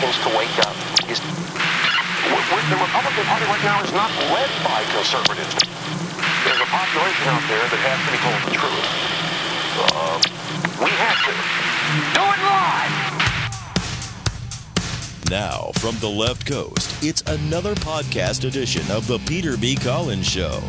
Republicans to wake up. The Republican Party right now is not led by conservatives. There's a population out there that has to be told the truth. We have to. Do it live! Now, from the left coast, it's another podcast edition of the Peter B. Collins Show.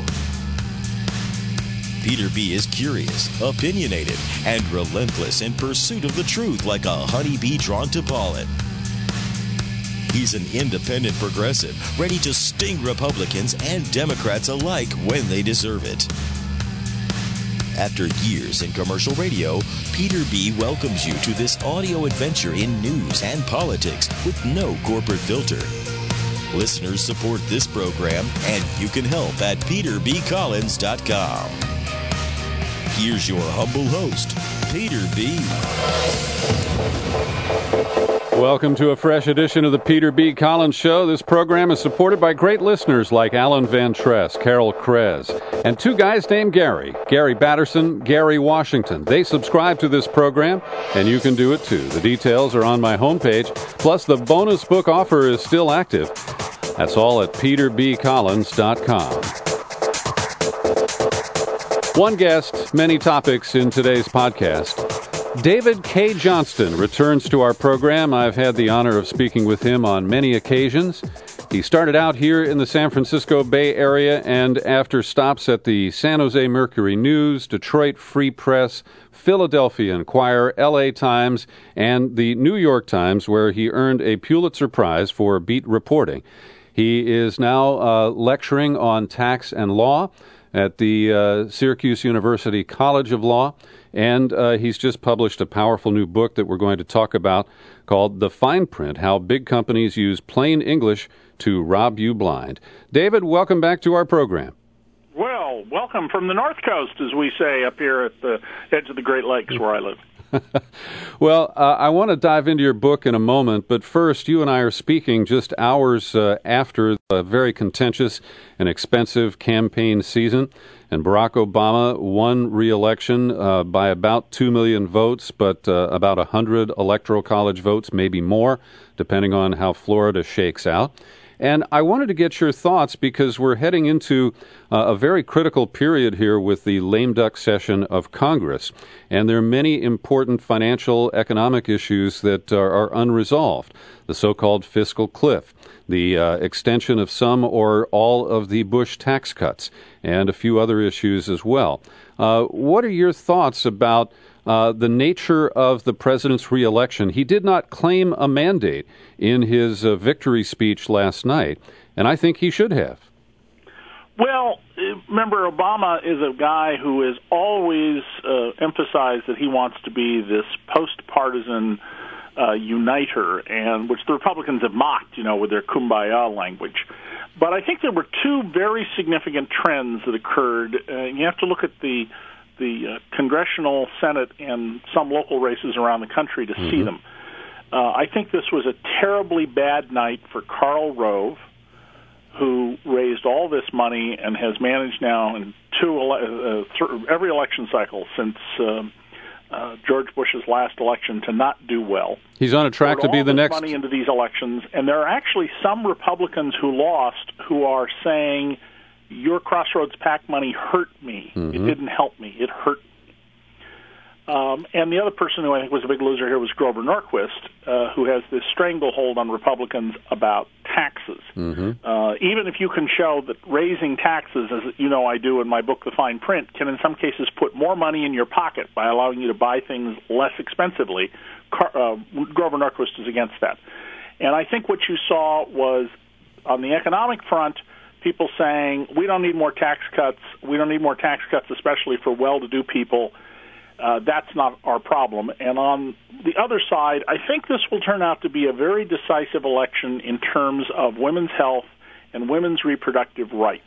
Peter B. is curious, opinionated, and relentless in pursuit of the truth like a honeybee drawn to pollen. He's an independent progressive, ready to sting Republicans and Democrats alike when they deserve it. After years in commercial radio, Peter B. welcomes you to this audio adventure in news and politics with no corporate filter. Listeners support this program, and you can help at peterbcollins.com. Here's your humble host, Peter B. Welcome to a fresh edition of the Peter B. Collins Show. This program is supported by great listeners like Alan Van Tress, Carol Krez, and two guys named Gary Batterson, Gary Washington. They subscribe to this program, and you can do it too. The details are on my homepage, plus the bonus book offer is still active. That's all at peterbcollins.com. One guest, many topics in today's podcast. David Cay Johnston returns to our program. I've had the honor of speaking with him on many occasions. He started out here in the San Francisco Bay Area, and after stops at the San Jose Mercury News, Detroit Free Press, Philadelphia Inquirer, LA Times, and the New York Times, where he earned a Pulitzer Prize for beat reporting. He is now lecturing on tax and law at the Syracuse University College of Law. And he's just published a powerful new book that we're going to talk about called The Fine Print, How Big Companies Use Plain English to Rob You Blind. David, welcome back to our program. Well, welcome from the North Coast, as we say up here at the edge of the Great Lakes where I live. Well, I want to dive into your book in a moment, but first, you and I are speaking just hours after a very contentious and expensive campaign season, and Barack Obama won re-election by about 2 million votes, but about 100 electoral college votes, maybe more, depending on how Florida shakes out. And I wanted to get your thoughts because we're heading into a very critical period here with the lame duck session of Congress. And there are many important financial, economic issues that are unresolved. The so-called fiscal cliff, the extension of some or all of the Bush tax cuts, and a few other issues as well. What are your thoughts about the nature of the president's reelection? He did not claim a mandate in his victory speech last night, and I think he should have. Well, remember, Obama is a guy who has always emphasized that he wants to be this post-partisan uniter, and which the Republicans have mocked, with their kumbaya language. But I think there were two very significant trends that occurred. You have to look at the congressional, Senate, and some local races around the country to see them. I think this was a terribly bad night for Karl Rove, who raised all this money and has managed now in every election cycle since George Bush's last election to not do well. He's on a track to be the next money into these elections, and there are actually some Republicans who lost who are saying, your Crossroads PAC money hurt me. It didn't help me. It hurt me. And the other person who I think was a big loser here was Grover Norquist, who has this stranglehold on Republicans about taxes. Even if you can show that raising taxes, as you know I do in my book, The Fine Print, can in some cases put more money in your pocket by allowing you to buy things less expensively, Grover Norquist is against that. And I think what you saw was, on the economic front, people saying, we don't need more tax cuts. We don't need more tax cuts, especially for well-to-do people. That's not our problem. And on the other side, I think this will turn out to be a very decisive election in terms of women's health and women's reproductive rights.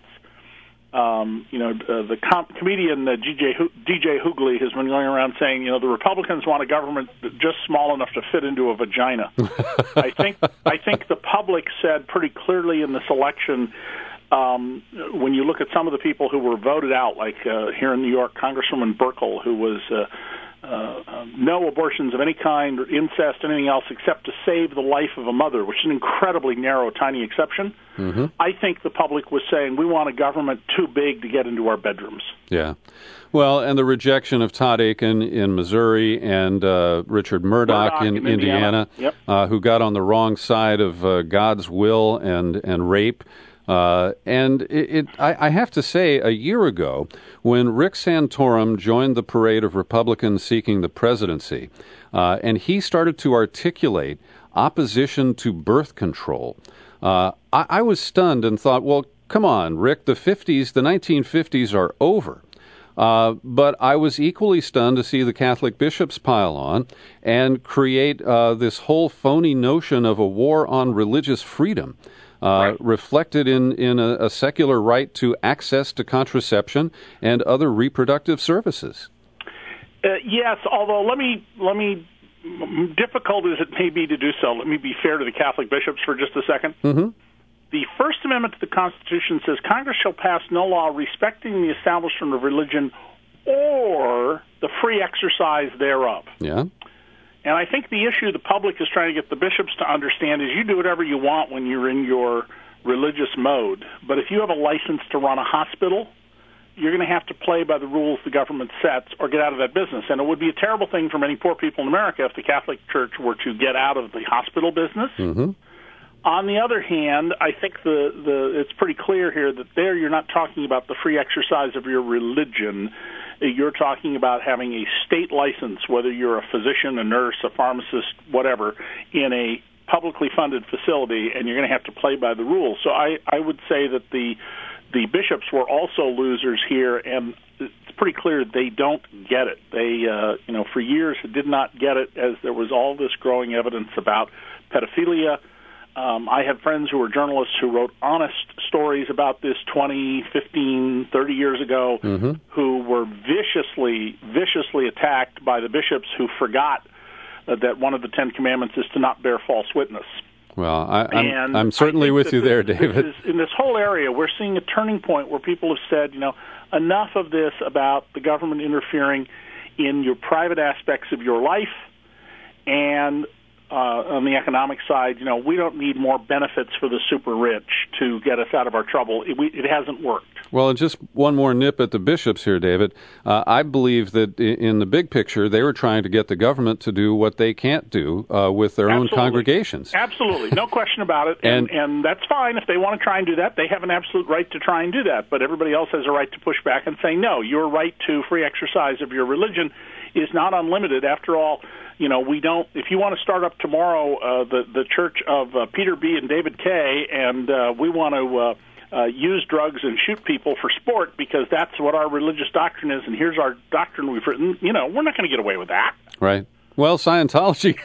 The comedian DJ Hoogley has been going around saying, the Republicans want a government just small enough to fit into a vagina. I think the public said pretty clearly in this election, when you look at some of the people who were voted out, like here in New York, Congresswoman Burkle, who was no abortions of any kind or incest, anything else, except to save the life of a mother, which is an incredibly narrow, tiny exception. Mm-hmm. I think the public was saying, we want a government too big to get into our bedrooms. Yeah. Well, and the rejection of Todd Akin in Missouri and Richard Murdoch in Indiana, yep. Who got on the wrong side of God's will and rape. And I have to say, a year ago, when Rick Santorum joined the parade of Republicans seeking the presidency, and he started to articulate opposition to birth control, I was stunned and thought, well, come on, Rick, the 1950s are over. But I was equally stunned to see the Catholic bishops pile on and create this whole phony notion of a war on religious freedom. Right. Reflected in a secular right to access to contraception and other reproductive services. Yes, although let me, difficult as it may be to do so, let me be fair to the Catholic bishops for just a second. Mm-hmm. The First Amendment to the Constitution says Congress shall pass no law respecting the establishment of religion or the free exercise thereof. Yeah. And I think the issue the public is trying to get the bishops to understand is you do whatever you want when you're in your religious mode. But if you have a license to run a hospital, you're going to have to play by the rules the government sets or get out of that business. And it would be a terrible thing for many poor people in America if the Catholic Church were to get out of the hospital business. Mm-hmm. On the other hand, I think it's pretty clear here that there you're not talking about the free exercise of your religion. You're talking about having a state license, whether you're a physician, a nurse, a pharmacist, whatever, in a publicly funded facility, and you're going to have to play by the rules. So I would say that the bishops were also losers here, and it's pretty clear they don't get it. They, for years did not get it, as there was all this growing evidence about pedophilia. I have friends who were journalists who wrote honest stories about this 20, 15, 30 years ago, mm-hmm. who were viciously attacked by the bishops who forgot that one of the Ten Commandments is to not bear false witness. Well, I'm certainly with you there, David. In this whole area, we're seeing a turning point where people have said, enough of this about the government interfering in your private aspects of your life, and on the economic side, we don't need more benefits for the super rich to get us out of our trouble. It hasn't worked. Well, and just one more nip at the bishops here, David. I believe that in the big picture, they were trying to get the government to do what they can't do with their own congregations. Absolutely. No question about it. And that's fine. If they want to try and do that, they have an absolute right to try and do that. But everybody else has a right to push back and say, no, your right to free exercise of your religion is not unlimited. After all, we don't. If you want to start up tomorrow, the Church of Peter B. and David K., and we want to use drugs and shoot people for sport because that's what our religious doctrine is, and here's our doctrine we've written. We're not going to get away with that. Right. Well, Scientology.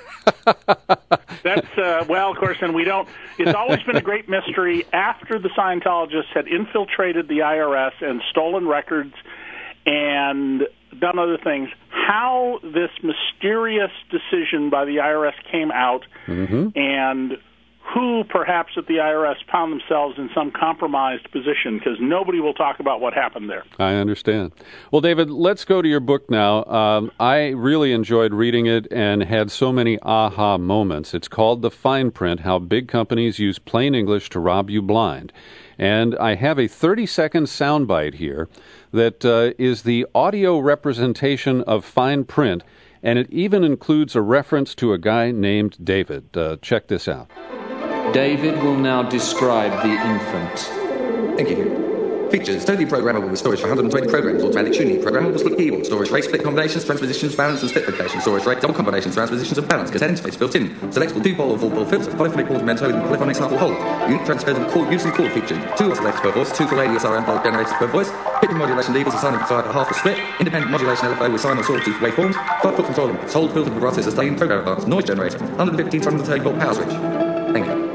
That's of course, and we don't. It's always been a great mystery. After the Scientologists had infiltrated the IRS and stolen records and done other things, how this mysterious decision by the IRS came out, mm-hmm. and who perhaps at the IRS found themselves in some compromised position, because nobody will talk about what happened there. I understand. Well, David, let's go to your book now. I really enjoyed reading it and had so many aha moments. It's called The Fine Print, How Big Companies Use Plain English to Rob You Blind. And I have a 30-second soundbite here that is the audio representation of fine print, and it even includes a reference to a guy named David. Check this out. David will now describe the infant. Thank you. Features: totally programmable with storage for 120 programs, automatic tuning, programmable split keyboard, storage rate, split combinations, transpositions, balance and split location, storage rate, double combinations, transpositions and balance, cassette interface built in, selectable 2-pole or 4-pole filter, polyphonic portamento with polyphonic sample hold, unique transposable chord, usually chord feature, 2 oscillators per voice, 2 full ADSR analog generators per voice, pitch modulation levers assigned beside a half a split, independent modulation LFO with sine or sawtooth waveforms, 5-foot control inputs, hold filtered vibrato sustained, program advance, noise generator, 115 to 130 volt power switch. Thank you.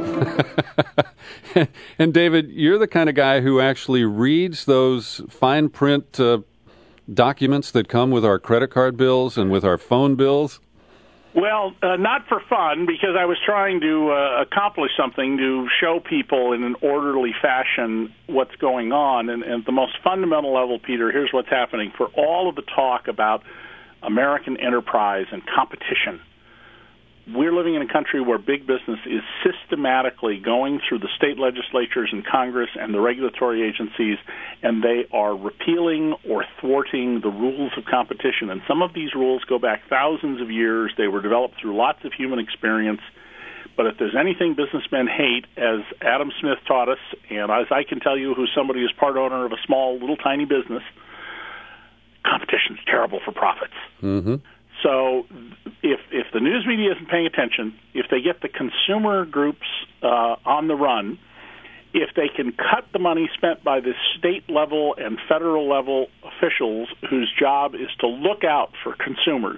And David, you're the kind of guy who actually reads those fine print documents that come with our credit card bills and with our phone bills? Well, not for fun, because I was trying to accomplish something to show people in an orderly fashion what's going on. And at the most fundamental level, Peter, here's what's happening. For all of the talk about American enterprise and competition. We're living in a country where big business is systematically going through the state legislatures and Congress and the regulatory agencies, and they are repealing or thwarting the rules of competition. And some of these rules go back thousands of years. They were developed through lots of human experience. But if there's anything businessmen hate, as Adam Smith taught us, and as I can tell you, who's somebody who's part owner of a small, little, tiny business, competition's terrible for profits. Mm-hmm. So if the news media isn't paying attention, if they get the consumer groups on the run, if they can cut the money spent by the state level and federal level officials whose job is to look out for consumers,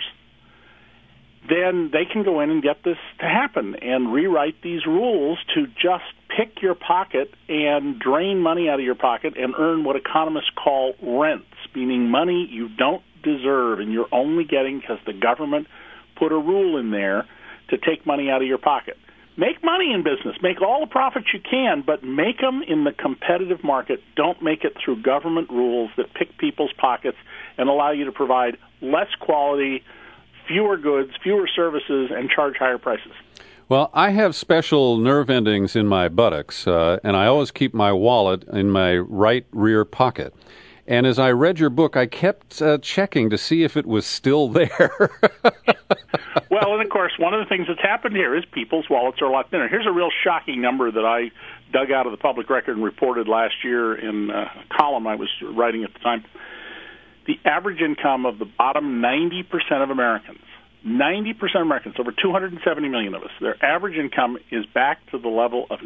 then they can go in and get this to happen and rewrite these rules to just pick your pocket and drain money out of your pocket and earn what economists call rents, meaning money you don't deserve and you're only getting because the government put a rule in there to take money out of your pocket. Make money in business. Make all the profits you can, but make them in the competitive market. Don't make it through government rules that pick people's pockets and allow you to provide less quality, fewer goods, fewer services, and charge higher prices. Well, I have special nerve endings in my buttocks, and I always keep my wallet in my right rear pocket. And as I read your book, I kept checking to see if it was still there. Well, and of course, one of the things that's happened here is people's wallets are a lot thinner. Here's a real shocking number that I dug out of the public record and reported last year in a column I was writing at the time. The average income of the bottom 90% of Americans, 90% of Americans, over 270 million of us, their average income is back to the level of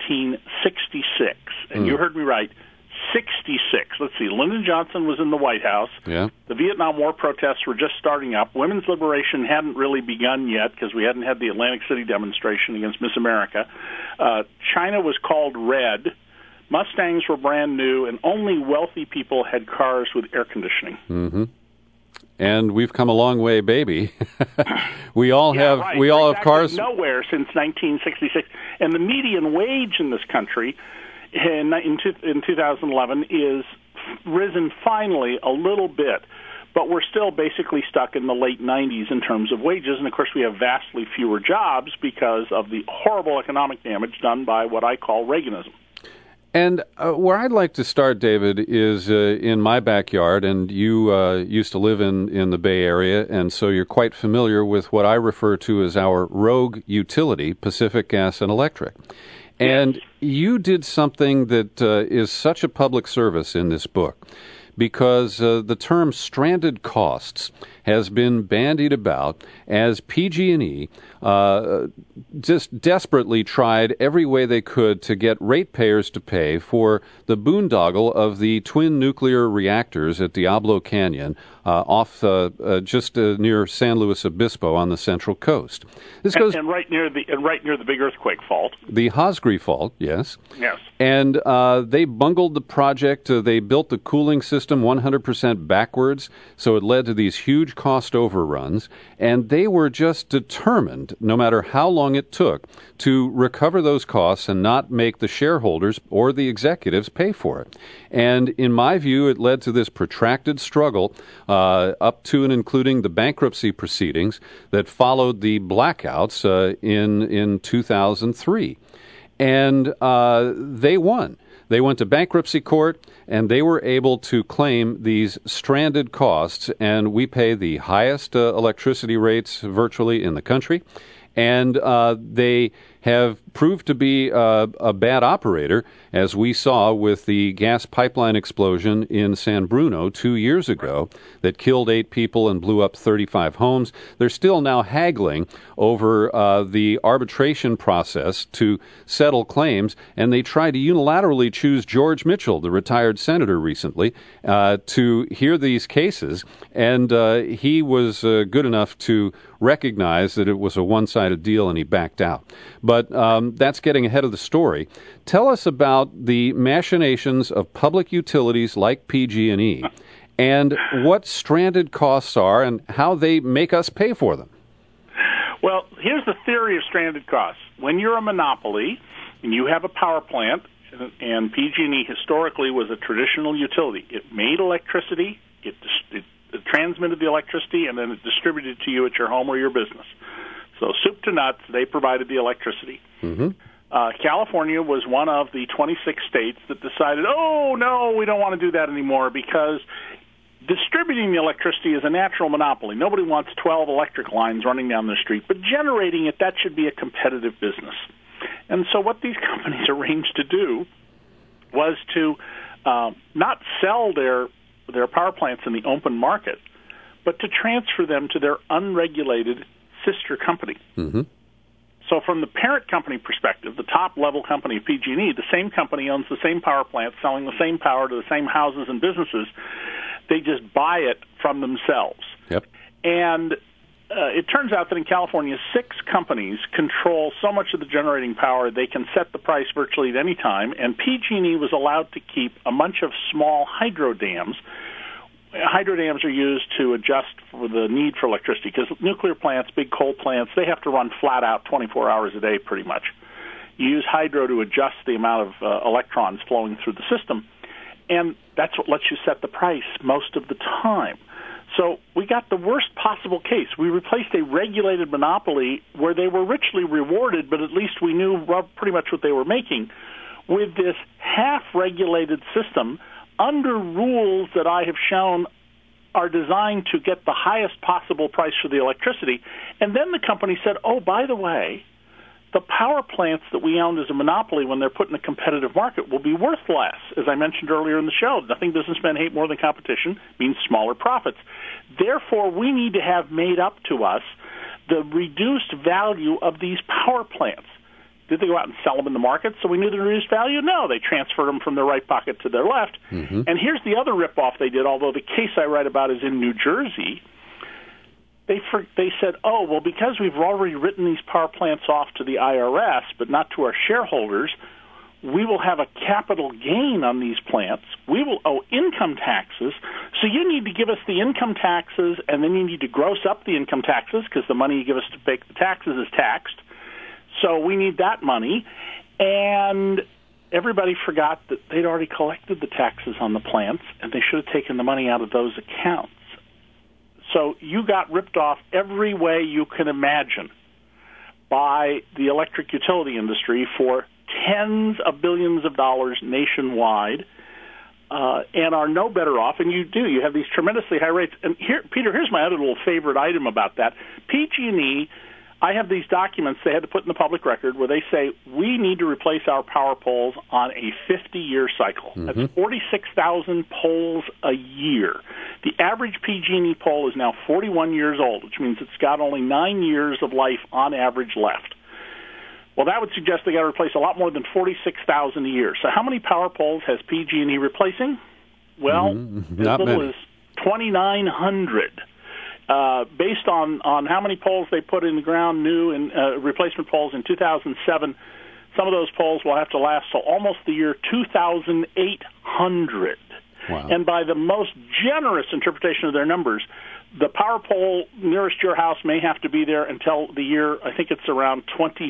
1966. And you heard me right, 66. Let's see, Lyndon Johnson was in the White House. Yeah. The Vietnam War protests were just starting up. Women's liberation hadn't really begun yet because we hadn't had the Atlantic City demonstration against Miss America. China was called red. Mustangs were brand new, and only wealthy people had cars with air conditioning. Mm-hmm. And we've come a long way, baby. we all have cars nowhere since 1966, and the median wage in this country in 2011 is risen finally a little bit, but we're still basically stuck in the late 90s in terms of wages, and of course we have vastly fewer jobs because of the horrible economic damage done by what I call Reaganism. And where I'd like to start, David, is in my backyard, and you used to live in the Bay Area, and so you're quite familiar with what I refer to as our rogue utility, Pacific Gas and Electric. And you did something that is such a public service in this book, because the term stranded costs has been bandied about as PG&E just desperately tried every way they could to get ratepayers to pay for the boondoggle of the twin nuclear reactors at Diablo Canyon off just near San Luis Obispo on the Central Coast. This goes and right near the big earthquake fault, the Hosgri fault. Yes. Yes. And they bungled the project. They built the cooling system 100% backwards, so it led to these huge cost overruns. And they were just determined, no matter how long it took, to recover those costs and not make the shareholders or the executives pay for it. And in my view, it led to this protracted struggle up to and including the bankruptcy proceedings that followed the blackouts in 2003. And they won. They went to bankruptcy court, and they were able to claim these stranded costs, and we pay the highest electricity rates virtually in the country. And they have proved to be a bad operator, as we saw with the gas pipeline explosion in San Bruno 2 years ago that killed 8 people and blew up 35 homes. They're still now haggling over the arbitration process to settle claims, and they tried to unilaterally choose George Mitchell, the retired senator recently, to hear these cases, and he was good enough to recognize that it was a one-sided deal, and he backed out. But that's getting ahead of the story. Tell us about the machinations of public utilities like PG&E and what stranded costs are and how they make us pay for them. Well, here's the theory of stranded costs. When you're a monopoly and you have a power plant, and PG&E historically was a traditional utility, it made electricity, it transmitted the electricity, and then it distributed to you at your home or your business. So soup to nuts, they provided the electricity. Mm-hmm. California was one of the 26 states that decided, oh, no, we don't want to do that anymore because distributing the electricity is a natural monopoly. Nobody wants 12 electric lines running down the street, but generating it, that should be a competitive business. And so what these companies arranged to do was to not sell their power plants in the open market, but to transfer them to their unregulated sister company. Mm-hmm. So from the parent company perspective, the top-level company of PG&E, the same company owns the same power plant, selling the same power to the same houses and businesses. They just buy it from themselves. Yep. And it turns out that in California, 6 companies control so much of the generating power they can set the price virtually at any time, and PG&E was allowed to keep a bunch of small hydro dams. Hydro dams are used to adjust for the need for electricity because nuclear plants, big coal plants, they have to run flat out 24 hours a day pretty much. You use hydro to adjust the amount of electrons flowing through the system, and that's what lets you set the price most of the time. So we got the worst possible case. We replaced a regulated monopoly where they were richly rewarded, but at least we knew pretty much what they were making, with this half-regulated system under rules that I have shown are designed to get the highest possible price for the electricity. And then the company said, oh, by the way, the power plants that we own as a monopoly when they're put in a competitive market will be worth less. As I mentioned earlier in the show, nothing businessmen hate more than competition means smaller profits. Therefore, we need to have made up to us the reduced value of these power plants. Did they go out and sell them in the market so we knew the reduced value? No, they transferred them from their right pocket to their left. Mm-hmm. And here's the other ripoff they did, although the case I write about is in New Jersey. They said, oh, well, because we've already written these power plants off to the IRS, but not to our shareholders, we will have a capital gain on these plants. We will owe income taxes. So you need to give us the income taxes, and then you need to gross up the income taxes because the money you give us to pay the taxes is taxed. So we need that money. And everybody forgot that they'd already collected the taxes on the plants, and they should have taken the money out of those accounts. So you got ripped off every way you can imagine by the electric utility industry for tens of billions of dollars nationwide, and are no better off. And you have these tremendously high rates. And here, Peter, here's my other little favorite item about that. PG&E, I have these documents they had to put in the public record where they say we need to replace our power poles on a 50-year cycle. Mm-hmm. That's 46,000 poles a year. The average PG&E pole is now 41 years old, which means it's got only 9 years of life on average left. Well, that would suggest they got to replace a lot more than 46,000 a year. So how many power poles has PG&E replacing? Well, as little as 2,900. Based on how many poles they put in the ground, new and replacement poles in 2007, some of those poles will have to last till almost the year 2,800. Wow. And by the most generous interpretation of their numbers, the power pole nearest your house may have to be there until the year, I think it's around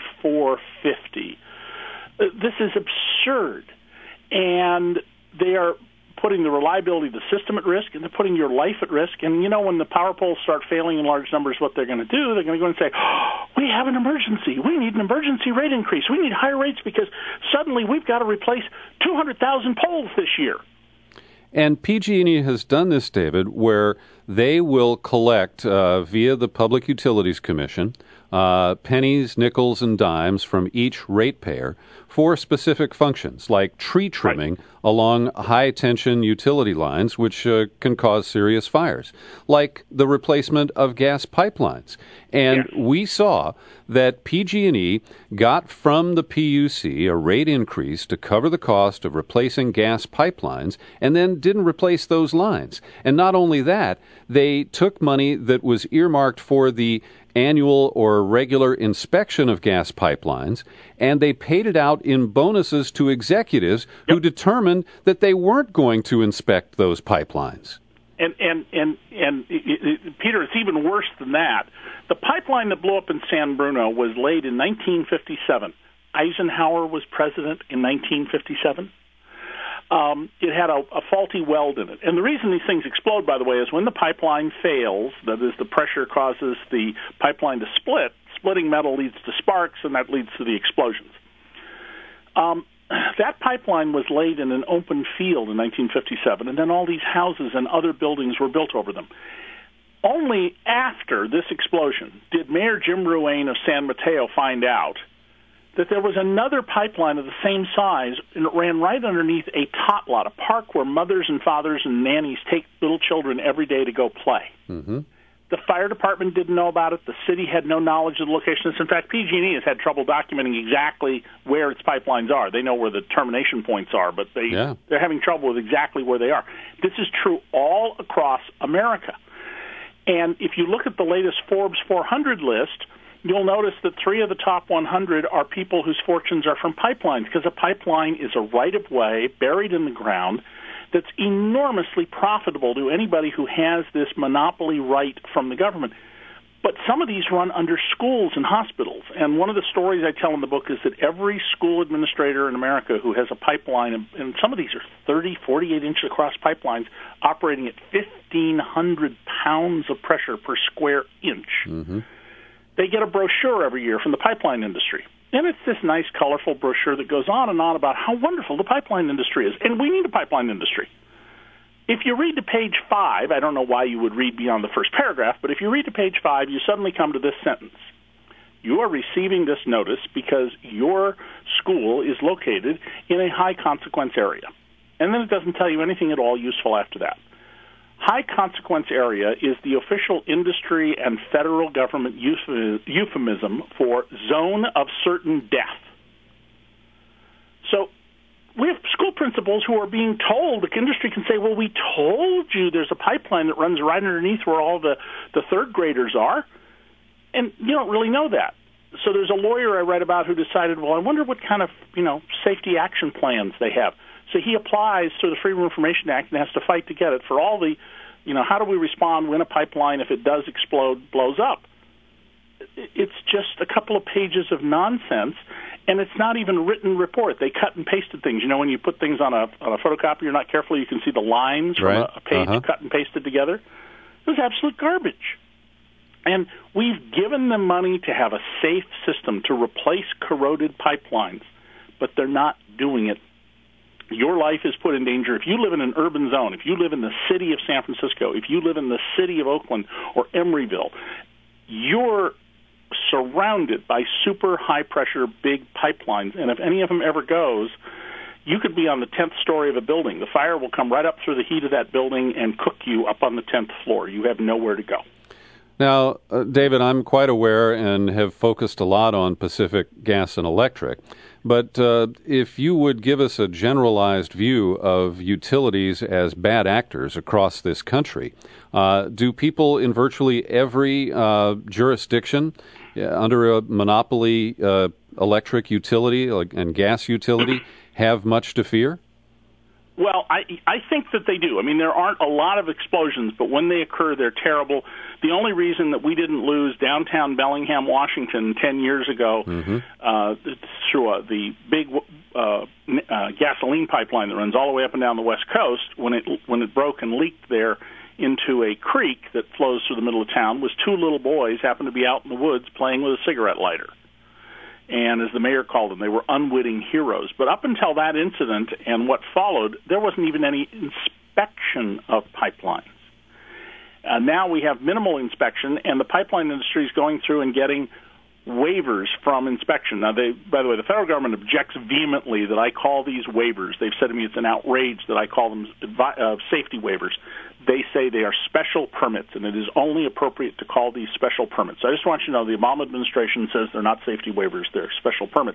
2450. This is absurd. And they are putting the reliability of the system at risk, and they're putting your life at risk. And, when the power poles start failing in large numbers, what they're going to do, they're going to go and say, oh, we have an emergency. We need an emergency rate increase. We need higher rates because suddenly we've got to replace 200,000 poles this year. And PG&E has done this, David, where they will collect via the Public Utilities Commission pennies, nickels, and dimes from each ratepayer for specific functions, like tree trimming along high-tension utility lines, which can cause serious fires, like the replacement of gas pipelines. And we saw that PG&E got from the PUC a rate increase to cover the cost of replacing gas pipelines and then didn't replace those lines. And not only that, they took money that was earmarked for the annual or regular inspection of gas pipelines, and they paid it out in bonuses to executives who determined that they weren't going to inspect those pipelines. And Peter, it's even worse than that. The pipeline that blew up in San Bruno was laid in 1957. Eisenhower was president in 1957. it had a faulty weld in it. And the reason these things explode, by the way, is when the pipeline fails, that is, the pressure causes the pipeline to split. Splitting metal leads to sparks, and that leads to the explosions. That pipeline was laid in an open field in 1957, and then all these houses and other buildings were built over them. Only after this explosion did Mayor Jim Ruane of San Mateo find out that there was another pipeline of the same size, and it ran right underneath a tot lot, a park where mothers and fathers and nannies take little children every day to go play. Mm-hmm. The fire department didn't know about it. The city had no knowledge of the location. In fact, PG&E has had trouble documenting exactly where its pipelines are. They know where the termination points are, but they're having trouble with exactly where they are. This is true all across America. And if you look at the latest Forbes 400 list, you'll notice that 3 of the top 100 are people whose fortunes are from pipelines, because a pipeline is a right-of-way buried in the ground that's enormously profitable to anybody who has this monopoly right from the government. But some of these run under schools and hospitals. And one of the stories I tell in the book is that every school administrator in America who has a pipeline, and some of these are 30, 48 inches across pipelines, operating at 1,500 pounds of pressure per square inch, they get a brochure every year from the pipeline industry. And it's this nice, colorful brochure that goes on and on about how wonderful the pipeline industry is. And we need a pipeline industry. If you read to page 5, I don't know why you would read beyond the first paragraph, but if you read to page 5, you suddenly come to this sentence. You are receiving this notice because your school is located in a high-consequence area. And then it doesn't tell you anything at all useful after that. High-consequence area is the official industry and federal government euphemism for zone of certain death. So we have school principals who are being told, the industry can say, well, we told you there's a pipeline that runs right underneath where all the third graders are, and you don't really know that. So there's a lawyer I read about who decided, well, I wonder what kind of, safety action plans they have. So he applies to the Freedom of Information Act and has to fight to get it for all the, how do we respond when a pipeline, if it does explode, blows up? It's just a couple of pages of nonsense, and it's not even a written report. They cut and pasted things. When you put things on a photocopier, you're not careful, you can see the lines from a page cut and pasted together. It was absolute garbage. And we've given them money to have a safe system to replace corroded pipelines, but they're not doing it. Your life is put in danger. If you live in an urban zone, if you live in the city of San Francisco, if you live in the city of Oakland or Emeryville, you're surrounded by super high-pressure big pipelines, and if any of them ever goes, you could be on the 10th story of a building. The fire will come right up through the heat of that building and cook you up on the 10th floor. You have nowhere to go. Now, David, I'm quite aware and have focused a lot on Pacific Gas and Electric, but if you would give us a generalized view of utilities as bad actors across this country, do people in virtually every jurisdiction under a monopoly electric utility and gas utility have much to fear? Well, I think that they do. I mean, there aren't a lot of explosions, but when they occur, they're terrible. The only reason that we didn't lose downtown Bellingham, Washington, 10 years ago through the big gasoline pipeline that runs all the way up and down the West Coast, when it broke and leaked there into a creek that flows through the middle of town, was 2 little boys happened to be out in the woods playing with a cigarette lighter. And as the mayor called them, they were unwitting heroes. But up until that incident and what followed, there wasn't even any inspection of pipelines. Now we have minimal inspection, and the pipeline industry is going through and getting waivers from inspection. Now, by the way, the federal government objects vehemently that I call these waivers. They've said to me it's an outrage that I call them safety waivers. They say they are special permits, and it is only appropriate to call these special permits. So I just want you to know the Obama administration says they're not safety waivers, they're special permits.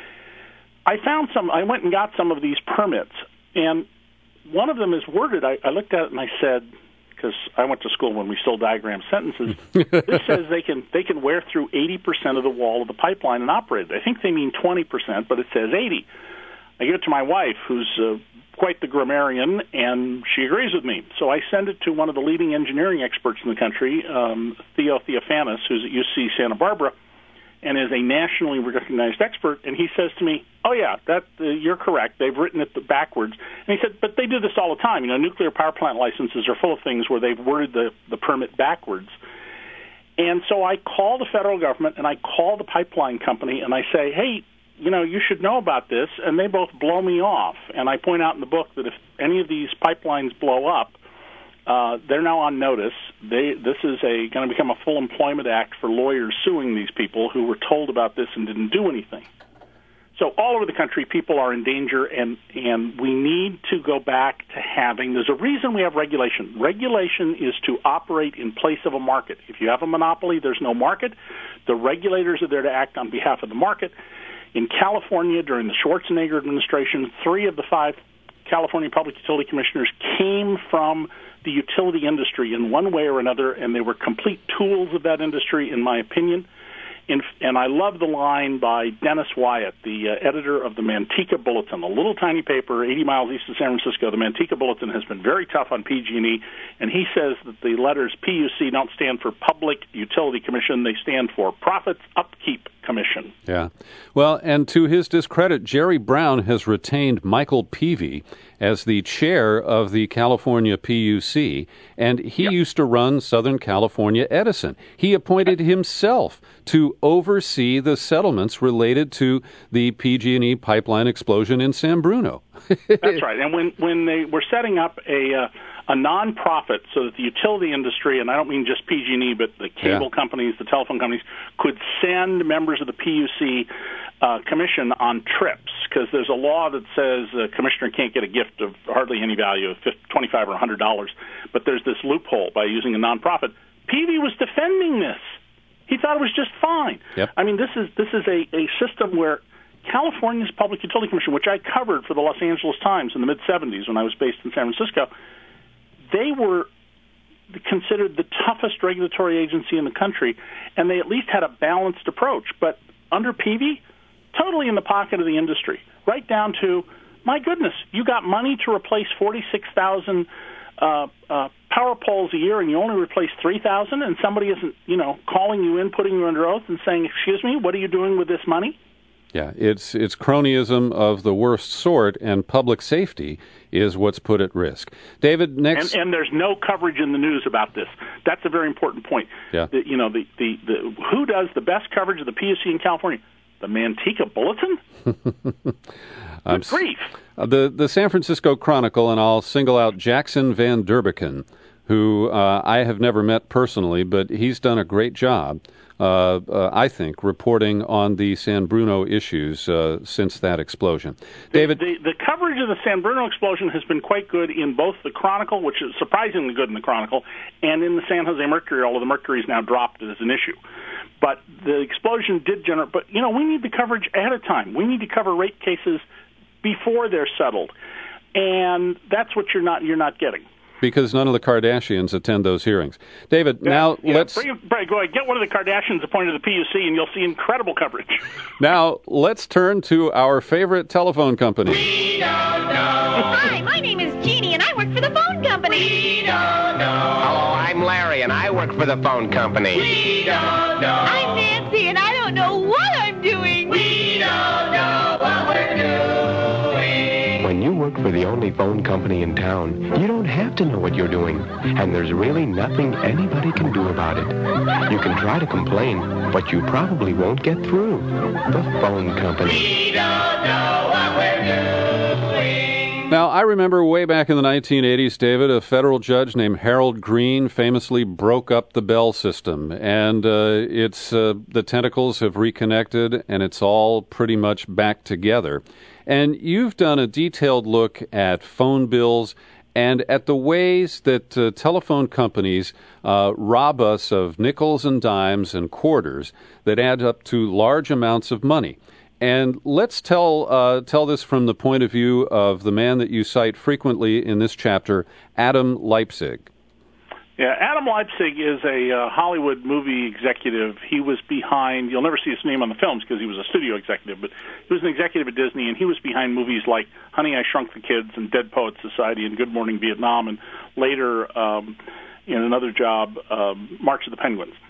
I went and got some of these permits, and one of them is worded, I looked at it and I said, because I went to school when we still diagram sentences, this says they can wear through 80% of the wall of the pipeline and operate it. I think they mean 20%, but it says 80. I give it to my wife, who's quite the grammarian, and she agrees with me. So I send it to one of the leading engineering experts in the country, Theo Theophanis, who's at UC Santa Barbara, and is a nationally recognized expert. And he says to me, "Oh yeah, you're correct. They've written it backwards." And he said, "But they do this all the time. Nuclear power plant licenses are full of things where they've worded the permit backwards." And so I call the federal government and I call the pipeline company and I say, "Hey, you should know about this," and they both blow me off. And I point out in the book that if any of these pipelines blow up, they're now on notice. This is going to become a full employment act for lawyers suing these people who were told about this and didn't do anything. So all over the country, people are in danger, and we need to go back to there's a reason we have regulation. Regulation is to operate in place of a market. If you have a monopoly, there's no market. The regulators are there to act on behalf of the market. In California, during the Schwarzenegger administration, 3 of the 5 California Public Utility Commissioners came from the utility industry in one way or another, and they were complete tools of that industry, in my opinion. And I love the line by Dennis Wyatt, the editor of the Manteca Bulletin, a little tiny paper 80 miles east of San Francisco. The Manteca Bulletin has been very tough on PG&E, and he says that the letters PUC don't stand for Public Utility Commission. They stand for Profits Upkeep Commission. Yeah. Well, and to his discredit, Jerry Brown has retained Michael Peavy as the chair of the California PUC, and he used to run Southern California Edison. He appointed himself to oversee the settlements related to the PG&E pipeline explosion in San Bruno. That's right. And when they were setting up a nonprofit so that the utility industry, and I don't mean just PG&E, but the cable companies, the telephone companies, could send members of the PUC commission on trips, because there's a law that says a commissioner can't get a gift of hardly any value of $25 or $100, but there's this loophole by using a nonprofit. Peavy was defending this. He thought it was just fine. Yep. I mean, this is a system where California's Public Utility Commission, which I covered for the Los Angeles Times in the mid-'70s when I was based in San Francisco, they were considered the toughest regulatory agency in the country, and they at least had a balanced approach. But under Peavy, totally in the pocket of the industry, right down to, my goodness, you got money to replace 46,000 power poles a year, and you only replace 3,000, and somebody isn't, calling you in, putting you under oath, and saying, "Excuse me, what are you doing with this money?" Yeah, it's cronyism of the worst sort, and public safety is what's put at risk. David, next, and there's no coverage in the news about this. That's a very important point. Yeah, who does the best coverage of the PUC in California? The Manteca Bulletin? Good grief. The San Francisco Chronicle, and I'll single out Jackson Van Derbiken, who I have never met personally, but he's done a great job, I think, reporting on the San Bruno issues since that explosion. David? The coverage of the San Bruno explosion has been quite good in both the Chronicle, which is surprisingly good in the Chronicle, and in the San Jose Mercury, although the Mercury is now dropped as an issue. But the explosion did generate, but, we need the coverage ahead of time. We need to cover rape cases before they're settled. And that's what you're not getting. Because none of the Kardashians attend those hearings. David, let's... Go ahead, get one of the Kardashians appointed to the PUC, and you'll see incredible coverage. Now, let's turn to our favorite telephone company. We don't know. Hi, my name is Jeannie, and I work for the phone company. We don't know. Hello, I'm Larry, and I work for the phone company. We don't know. I'm Nancy, and I don't know what I'm doing. We don't know what we're doing. When you work for the only phone company in town, you don't have to know what you're doing, and there's really nothing anybody can do about it. You can try to complain, but you probably won't get through. The phone company. We don't know what we're doing. Now, I remember way back in the 1980s, David, a federal judge named Harold Green famously broke up the Bell system, and the tentacles have reconnected, and it's all pretty much back together. And you've done a detailed look at phone bills and at the ways that telephone companies rob us of nickels and dimes and quarters that add up to large amounts of money. And let's tell this from the point of view of the man that you cite frequently in this chapter, Adam Leipzig. Yeah, Adam Leipzig is a Hollywood movie executive. He was behind, you'll never see his name on the films because he was a studio executive, but he was an executive at Disney, and he was behind movies like Honey, I Shrunk the Kids and Dead Poets Society and Good Morning Vietnam, and later, in another job, March of the Penguins.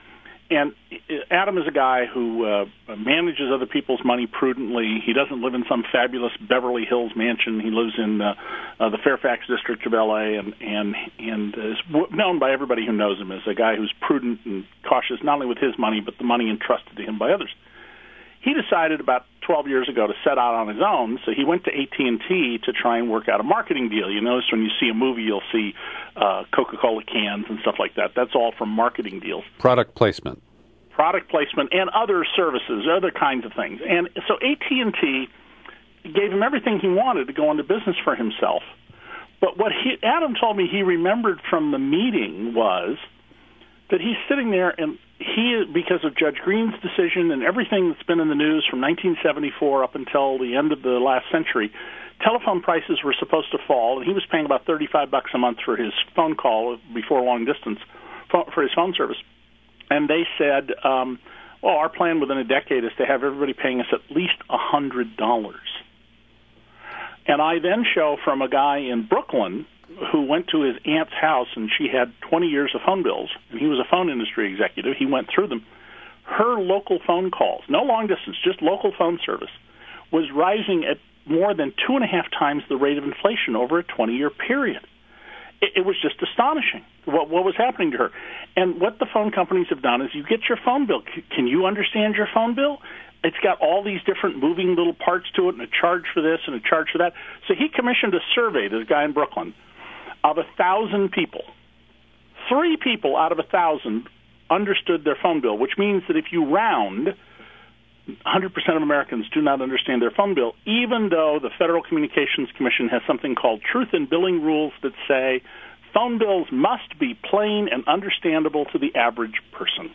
And Adam is a guy who manages other people's money prudently. He doesn't live in some fabulous Beverly Hills mansion. He lives in the Fairfax district of L.A. and is known by everybody who knows him as a guy who's prudent and cautious, not only with his money, but the money entrusted to him by others. He decided about 12 years ago to set out on his own, so he went to AT&T to try and work out a marketing deal. You notice when you see a movie, you'll see Coca-Cola cans and stuff like that. That's all from marketing deals. Product placement And other services, other kinds of things. And so AT&T gave him everything he wanted to go into business for himself. But what Adam told me he remembered from the meeting was that he's sitting there and because of Judge Green's decision and everything that's been in the news from 1974 up until the end of the last century, telephone prices were supposed to fall, and he was paying about $35 a month for his phone call before long distance for his phone service. And they said, our plan within a decade is to have everybody paying us at least $100. And I then show from a guy in Brooklyn who went to his aunt's house, and she had 20 years of phone bills, and he was a phone industry executive. He went through them. Her local phone calls, no long distance, just local phone service, was rising at more than 2.5 times the rate of inflation over a 20-year period. It was just astonishing what was happening to her. And what the phone companies have done is you get your phone bill. Can you understand your phone bill? It's got all these different moving little parts to it and a charge for this and a charge for that. So he commissioned a survey to the guy in Brooklyn of 1,000 people. 3 people out of 1,000 understood their phone bill, which means that if you round, 100% of Americans do not understand their phone bill, even though the Federal Communications Commission has something called Truth in Billing Rules that say phone bills must be plain and understandable to the average person.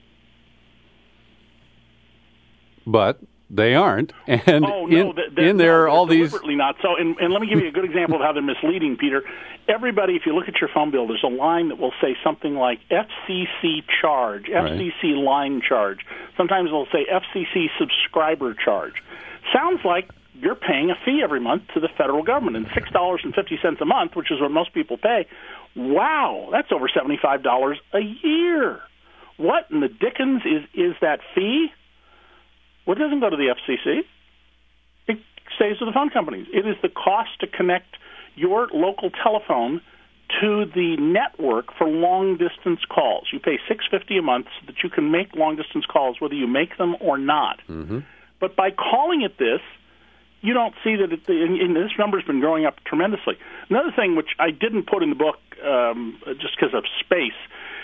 But they aren't. And in there are all these... deliberately not so. And let me give you a good example of how they're misleading, Peter. Everybody, if you look at your phone bill, there's a line that will say something like FCC charge, FCC line charge. Sometimes it'll say FCC subscriber charge. Sounds like you're paying a fee every month to the federal government, and $6.50 a month, which is what most people pay. Wow, that's over $75 a year. What in the dickens is that fee? Well, it doesn't go to the FCC. It stays with the phone companies. It is the cost to connect your local telephone to the network for long-distance calls. You pay $6.50 a month so that you can make long-distance calls, whether you make them or not. Mm-hmm. But by calling it this, you don't see that and this number's been growing up tremendously. Another thing which I didn't put in the book just because of space,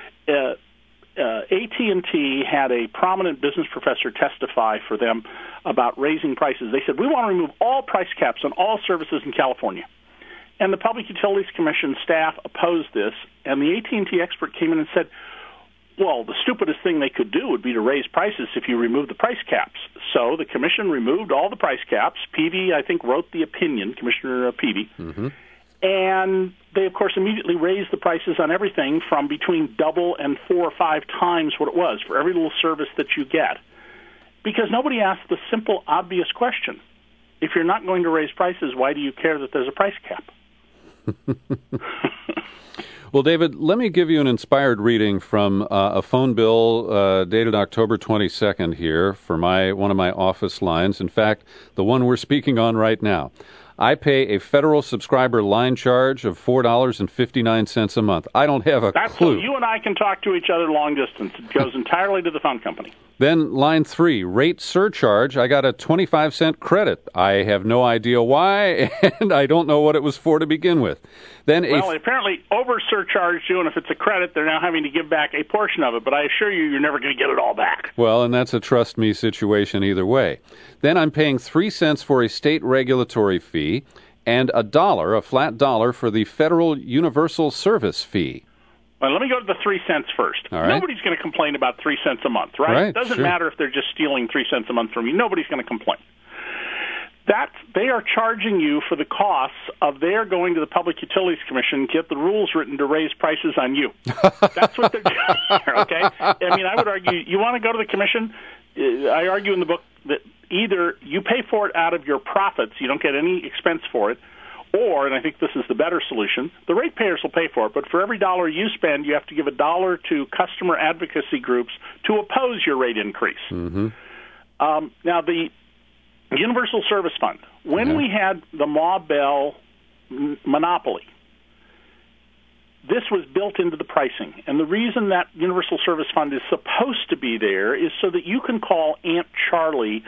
AT&T had a prominent business professor testify for them about raising prices. They said, we want to remove all price caps on all services in California. And the Public Utilities Commission staff opposed this, and the AT&T expert came in and said, well, the stupidest thing they could do would be to raise prices if you remove the price caps. So the commission removed all the price caps. Peavy, I think, wrote the opinion, Commissioner Peavy. Mm-hmm. And they, of course, immediately raised the prices on everything from between double and 4 or 5 times what it was for every little service that you get. Because nobody asked the simple, obvious question. If you're not going to raise prices, why do you care that there's a price cap? Well, David, let me give you an inspired reading from a phone bill dated October 22nd here for one of my office lines. In fact, the one we're speaking on right now. I pay a federal subscriber line charge of $4.59 a month. I don't have a clue. So you and I can talk to each other long distance. It goes entirely to the phone company. Then line 3, rate surcharge. I got a 25-cent credit. I have no idea why, and I don't know what it was for to begin with. Then apparently over-surcharged you, and if it's a credit, they're now having to give back a portion of it, but I assure you, you're never going to get it all back. Well, and that's a trust me situation either way. Then I'm paying 3 cents for a state regulatory fee and a flat dollar for the federal universal service fee. Well, let me go to the 3 cents first. All right. Nobody's going to complain about 3 cents a month, right? It doesn't matter if they're just stealing 3 cents a month from you. Nobody's going to complain. They are charging you for the costs of their going to the Public Utilities Commission, get the rules written to raise prices on you. That's what they're doing, okay? I mean, I would argue, you want to go to the commission? I argue in the book that either you pay for it out of your profits, you don't get any expense for it, Or, and I think this is the better solution, the ratepayers will pay for it, but for every dollar you spend, you have to give $1 to customer advocacy groups to oppose your rate increase. Mm-hmm. Now, the Universal Service Fund, when we had the Ma Bell monopoly, this was built into the pricing. And the reason that Universal Service Fund is supposed to be there is so that you can call Aunt Charlie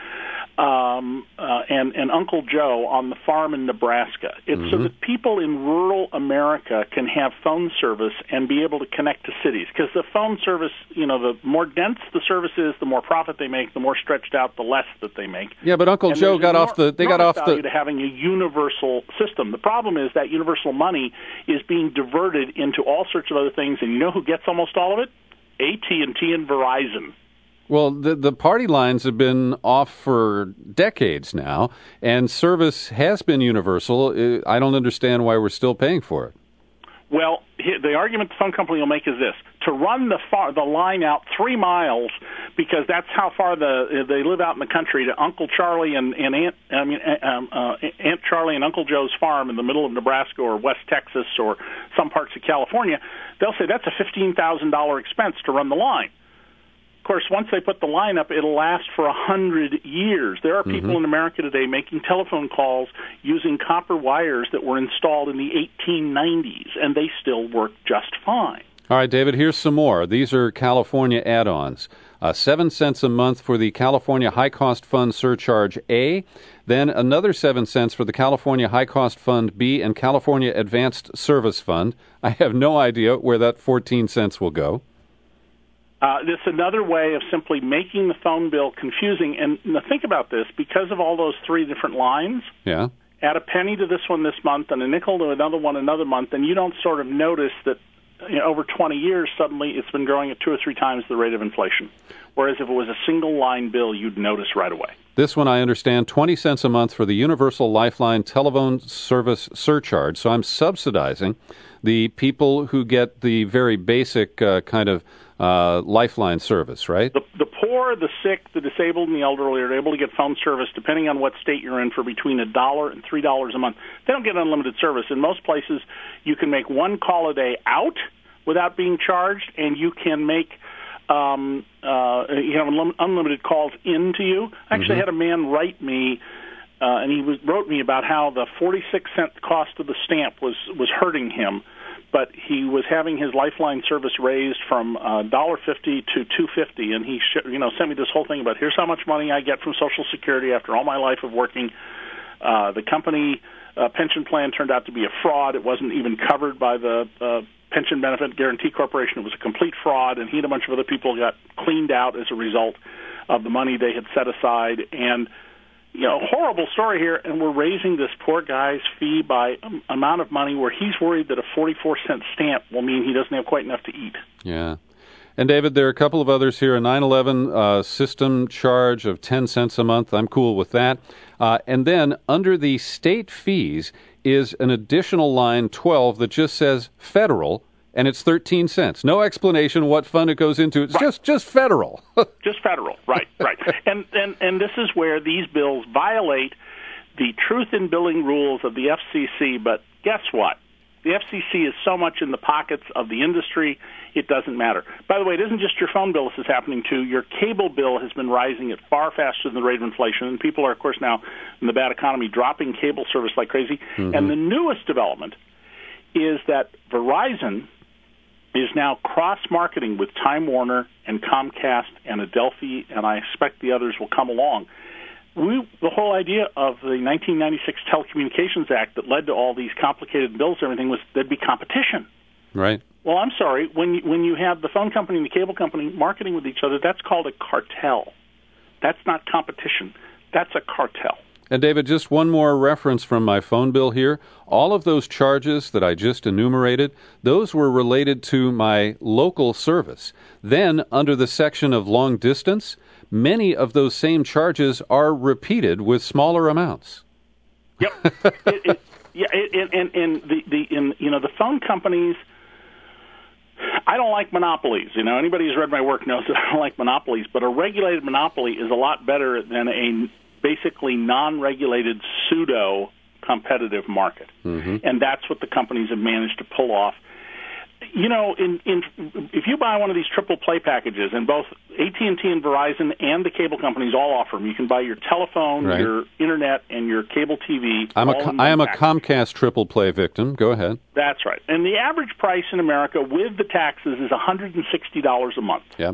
and Uncle Joe on the farm in Nebraska. It's so that people in rural America can have phone service and be able to connect to cities. Because the phone service, the more dense the service is, the more profit they make. The more stretched out, the less that they make. Yeah, but Uncle Joe got off the value to having a universal system. The problem is that universal money is being diverted into all sorts of other things, and you know who gets almost all of it? AT&T and Verizon. Well, the party lines have been off for decades now, and service has been universal. I don't understand why we're still paying for it. Well, the argument the phone company will make is this: to run the line out 3 miles, because that's how far they live out in the country, to Uncle Charlie and Aunt Charlie and Uncle Joe's farm in the middle of Nebraska or West Texas or some parts of California. They'll say that's a $15,000 expense to run the line. Of course, once they put the line up, it'll last for 100 years. There are people in America today making telephone calls using copper wires that were installed in the 1890s, and they still work just fine. All right, David, here's some more. These are California add-ons. 7 cents a month for the California High Cost Fund Surcharge A, then another 7 cents for the California High Cost Fund B and California Advanced Service Fund. I have no idea where that 14 cents will go. This is another way of simply making the phone bill confusing. And think about this, because of all those 3 different lines, add a penny to this one this month and a nickel to another one another month, and you don't sort of notice that over 20 years, suddenly it's been growing at 2 or 3 times the rate of inflation. Whereas if it was a single line bill, you'd notice right away. This one, I understand, 20 cents a month for the Universal Lifeline Telephone Service Surcharge. So I'm subsidizing the people who get the very basic kind of lifeline service, right? The poor, the sick, the disabled, and the elderly are able to get phone service, depending on what state you're in, for between $1 and $3 a month. They don't get unlimited service. In most places, you can make 1 call a day out without being charged, and you can make unlimited calls into you. I actually had a man write me, and he wrote me about how the 46-cent cost of the stamp was hurting him. But he was having his Lifeline service raised from $1.50 to $2.50, and he sent me this whole thing about here's how much money I get from Social Security after all my life of working. The company pension plan turned out to be a fraud. It wasn't even covered by the Pension Benefit Guarantee Corporation. It was a complete fraud, and he and a bunch of other people got cleaned out as a result of the money they had set aside. And horrible story here, and we're raising this poor guy's fee by amount of money where he's worried that a 44-cent stamp will mean he doesn't have quite enough to eat. Yeah. And, David, there are a couple of others here. A 9/11 system charge of 10 cents a month. I'm cool with that. And then under the state fees is an additional line 12 that just says federal, and it's 13 cents. No explanation what fund it goes into. It's just federal. Just federal, right. And this is where these bills violate the truth in billing rules of the FCC, but guess what? The FCC is so much in the pockets of the industry, it doesn't matter. By the way, it isn't just your phone bill this is happening to. Your cable bill has been rising at far faster than the rate of inflation, and people are, of course, now in the bad economy dropping cable service like crazy. And the newest development is that Verizon is now cross-marketing with Time Warner and Comcast and Adelphi, and I expect the others will come along. The whole idea of the 1996 Telecommunications Act that led to all these complicated bills and everything was there'd be competition. Right. Well, I'm sorry. When you have the phone company and the cable company marketing with each other, that's called a cartel. That's not competition. That's a cartel. And, David, just one more reference from my phone bill here. All of those charges that I just enumerated, those were related to my local service. Then, under the section of long distance, many of those same charges are repeated with smaller amounts. Yep. The phone companies, I don't like monopolies. Anybody who's read my work knows that I don't like monopolies, but a regulated monopoly is a lot better than a basically non-regulated pseudo competitive market. And that's what the companies have managed to pull off. You know, if you buy one of these triple play packages, and both AT&T and Verizon and the cable companies all offer them, you can buy your telephone, your internet, and your cable TV. I am a Comcast triple play victim. Go ahead. That's right. And the average price in America with the taxes is $160 a month. Yep.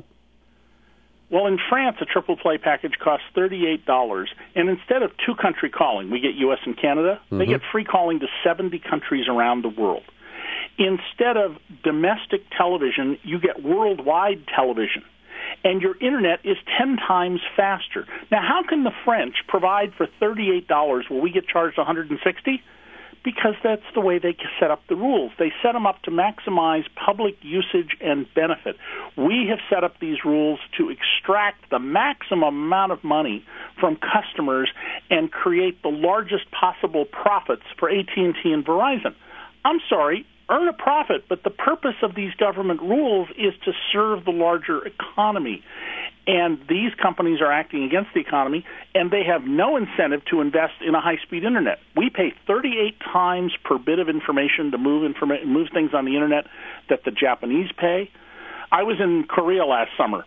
Well, in France, a triple play package costs $38, and instead of two-country calling, we get U.S. and Canada, they get free calling to 70 countries around the world. Instead of domestic television, you get worldwide television, and your internet is 10 times faster. Now, how can the French provide for $38 where we get charged $160? Because that's the way they set up the rules. They set them up to maximize public usage and benefit. We have set up these rules to extract the maximum amount of money from customers and create the largest possible profits for AT&T and Verizon. I'm sorry, earn a profit, but the purpose of these government rules is to serve the larger economy. And these companies are acting against the economy, and they have no incentive to invest in a high-speed internet. We pay 38 times per bit of information to move things on the internet that the Japanese pay. I was in Korea last summer,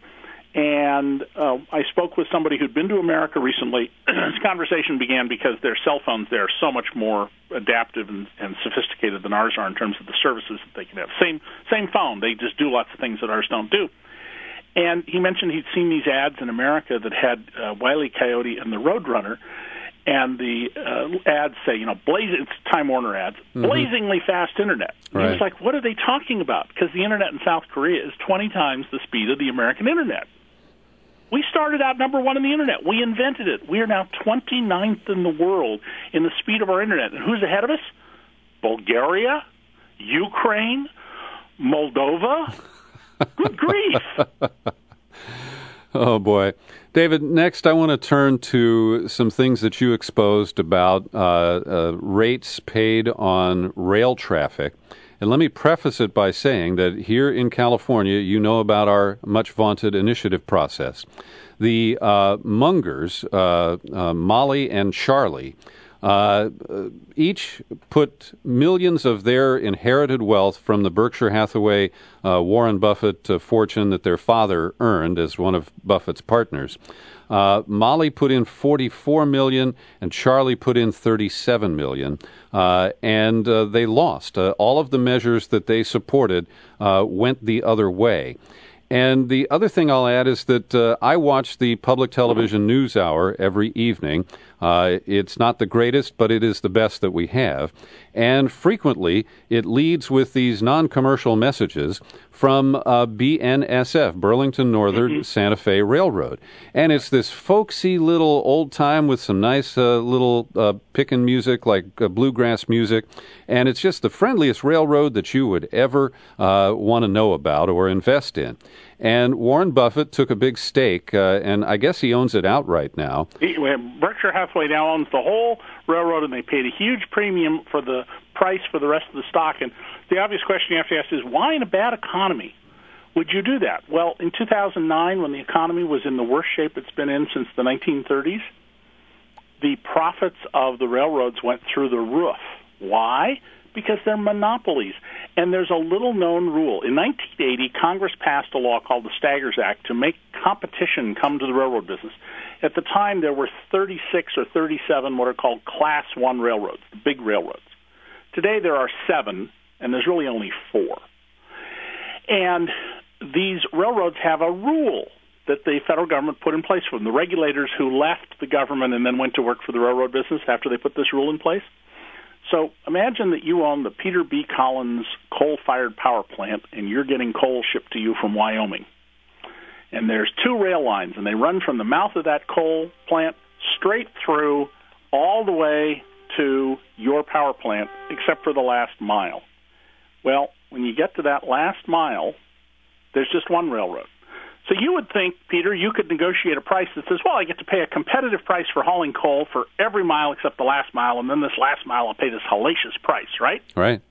and I spoke with somebody who'd been to America recently. This conversation began because their cell phones there are so much more adaptive and sophisticated than ours are in terms of the services that they can have. Same phone. They just do lots of things that ours don't do. And he mentioned he'd seen these ads in America that had Wile E. Coyote and the Roadrunner, and the ads say, it's Time Warner ads, blazingly fast internet. And he was like, what are they talking about? Because the internet in South Korea is 20 times the speed of the American internet. We started out number one in the internet. We invented it. We are now 29th in the world in the speed of our internet. And who's ahead of us? Bulgaria, Ukraine, Moldova. Good grief. Oh, boy. David, next I want to turn to some things that you exposed about rates paid on rail traffic. And let me preface it by saying that here in California, you know about our much-vaunted initiative process. The Mungers, Molly and Charlie, each put millions of their inherited wealth from the Berkshire Hathaway Warren Buffett fortune that their father earned as one of Buffett's partners. Molly put in $44 million and Charlie put in $37 million, and they lost. All of the measures that they supported went the other way. And the other thing I'll add is that I watch the public television news hour every evening. It's not the greatest, but it is the best that we have. And frequently, it leads with these non-commercial messages from BNSF, Burlington Northern Santa Fe Railroad. And it's this folksy little old time with some nice little pickin' music, like bluegrass music. And it's just the friendliest railroad that you would ever want to know about or invest in. And Warren Buffett took a big stake, and I guess he owns it outright now. Berkshire Hathaway now owns the whole railroad, and they paid a huge premium for the price for the rest of the stock. And the obvious question you have to ask is, why in a bad economy would you do that? Well, in 2009, when the economy was in the worst shape it's been in since the 1930s, the profits of the railroads went through the roof. Why? Because they're monopolies. And there's a little-known rule. In 1980, Congress passed a law called the Staggers Act to make competition come to the railroad business. At the time, there were 36 or 37 what are called Class 1 railroads, the big railroads. Today, there are 7, and there's really only 4. And these railroads have a rule that the federal government put in place for them. The regulators who left the government and then went to work for the railroad business after they put this rule in place. So imagine that you own the Peter B. Collins coal-fired power plant, and you're getting coal shipped to you from Wyoming. And there's 2 rail lines, and they run from the mouth of that coal plant straight through all the way to your power plant, except for the last mile. Well, when you get to that last mile, there's just one railroad. So you would think, Peter, you could negotiate a price that says, well, I get to pay a competitive price for hauling coal for every mile except the last mile, and then this last mile I'll pay this hellacious price, right? Right.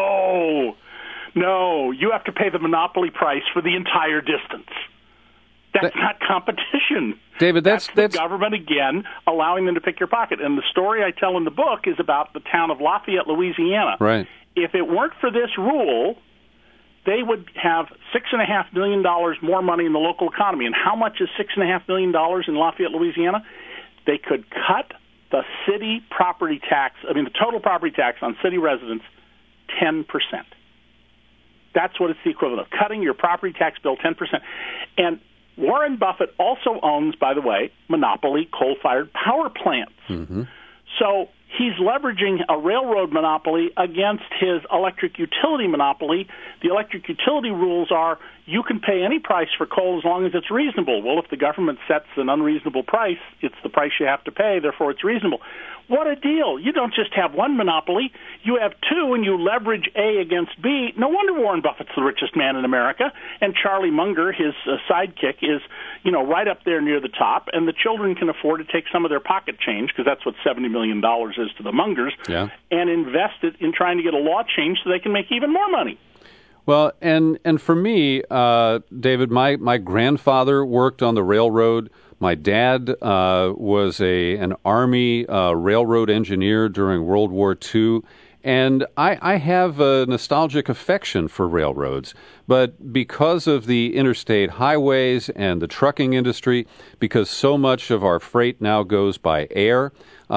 No, you have to pay the monopoly price for the entire distance. That's not competition. David, that's the government, again, allowing them to pick your pocket. And the story I tell in the book is about the town of Lafayette, Louisiana. Right. If it weren't for this rule, they would have $6.5 million more money in the local economy. And how much is $6.5 million in Lafayette, Louisiana? They could cut the city property tax, the total property tax on city residents, 10%. That's what it's the equivalent of, cutting your property tax bill 10%. And Warren Buffett also owns, by the way, monopoly coal-fired power plants. Mm-hmm. So he's leveraging a railroad monopoly against his electric utility monopoly. The electric utility rules are you can pay any price for coal as long as it's reasonable. Well, if the government sets an unreasonable price, it's the price you have to pay, therefore it's reasonable. What a deal. You don't just have one monopoly. You have two, and you leverage A against B. No wonder Warren Buffett's the richest man in America, and Charlie Munger, his sidekick, is right up there near the top, and the children can afford to take some of their pocket change, because that's what $70 million is to the Mungers, and invest it in trying to get a law changed so they can make even more money. Well, and for me, David, my grandfather worked on the railroad. My dad was an Army railroad engineer during World War II, and I have a nostalgic affection for railroads. But because of the interstate highways and the trucking industry, because so much of our freight now goes by air,